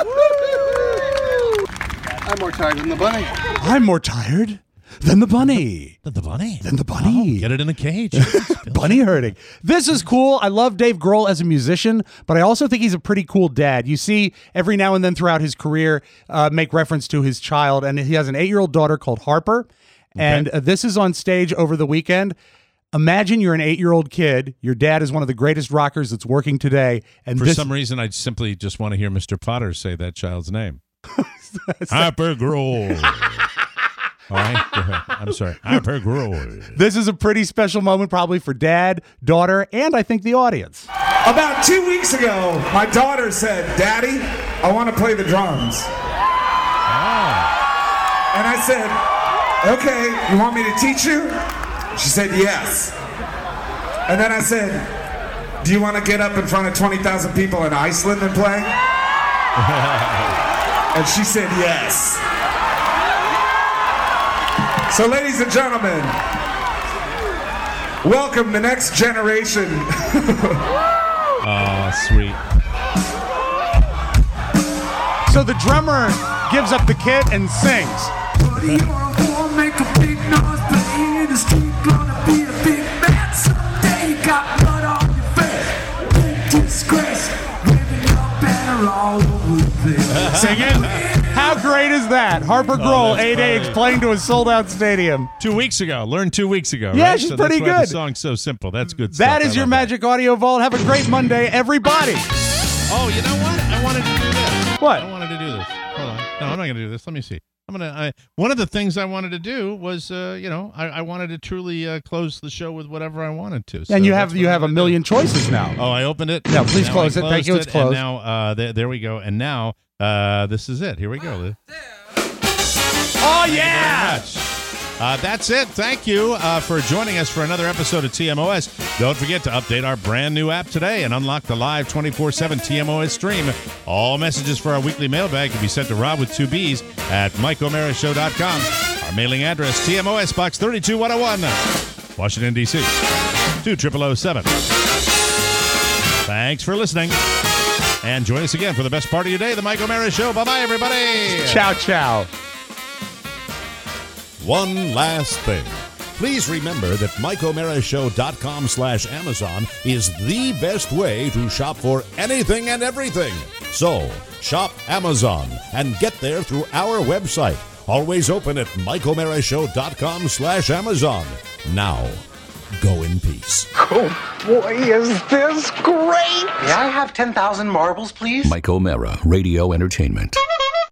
I'm more tired than the bunny. I'm more tired than the bunny. The, the bunny. Than the bunny. Oh, get it in the cage. Bunny herding. This is cool. I love Dave Grohl as a musician, but I also think he's a pretty cool dad. You see every now and then throughout his career uh, make reference to his child, and he has an eight-year-old daughter called Harper, and uh, this is on stage over the weekend. Imagine you're an eight-year-old kid. Your dad is one of the greatest rockers that's working today, and For this, some reason, I simply just want to hear Mister Potter say that child's name. Harper Grohl. All right, go ahead. I'm sorry. Harper Grohl. this is a pretty special moment, probably for dad, daughter, and I think the audience. About two weeks ago, my daughter said, "Daddy, I want to play the drums." And I said, "Okay, you want me to teach you?" She said, "Yes." And then I said, "Do you want to get up in front of twenty thousand people in Iceland and play?" And she said, "Yes." So, ladies and gentlemen, welcome the next generation. Oh, sweet. So the drummer gives up the kit and sings. Buddy, you're a boy, make a big noise, but in the street, gonna be a big man someday. You got blood on your face, big disgrace, waving your banner all over the place. Sing it. How great is that? Harper Grohl, that's eight A, great. explained to a sold-out stadium. Two weeks ago. Learned two weeks ago. Yeah, right? she's so pretty that's why good. The song's so simple. That's good stuff. That I is your love Magic Audio Vault. Have a great Monday, everybody. Oh, you know what? I wanted to do this. What? I wanted to do this. Hold on. No, I'm not going to do this. Let me see. I'm gonna. I, one of the things I wanted to do was, uh, you know, I, I wanted to truly uh, close the show with whatever I wanted to. So And you that's have what you I'm have a gonna million do. choices now. Oh, I opened it. No, please Now close I it. Thank you. It's And closed. now uh, there, there we go. And now uh, this is it. Here we go. Oh, Thank you yeah! very much. Uh, that's it. Thank you uh, for joining us for another episode of T M O S. Don't forget to update our brand new app today and unlock the live twenty-four seven T M O S stream. All messages for our weekly mailbag can be sent to Rob with two B's at Mike O'Mara Show dot com. Our mailing address, T M O S Box thirty-two one oh one, Washington, D C two zero zero zero seven. Thanks for listening. And join us again for the best part of your day, the Mike O'Mara Show. Bye-bye, everybody. Ciao, ciao. One last thing. Please remember that Mike O'Mara Show dot com slash Amazon is the best way to shop for anything and everything. So, shop Amazon and get there through our website. Always open at Mike O'Mara Show dot com slash Amazon. Now, go in peace. Oh, boy, is this great! May I have ten thousand marbles, please? Mike O'Mara Radio Entertainment.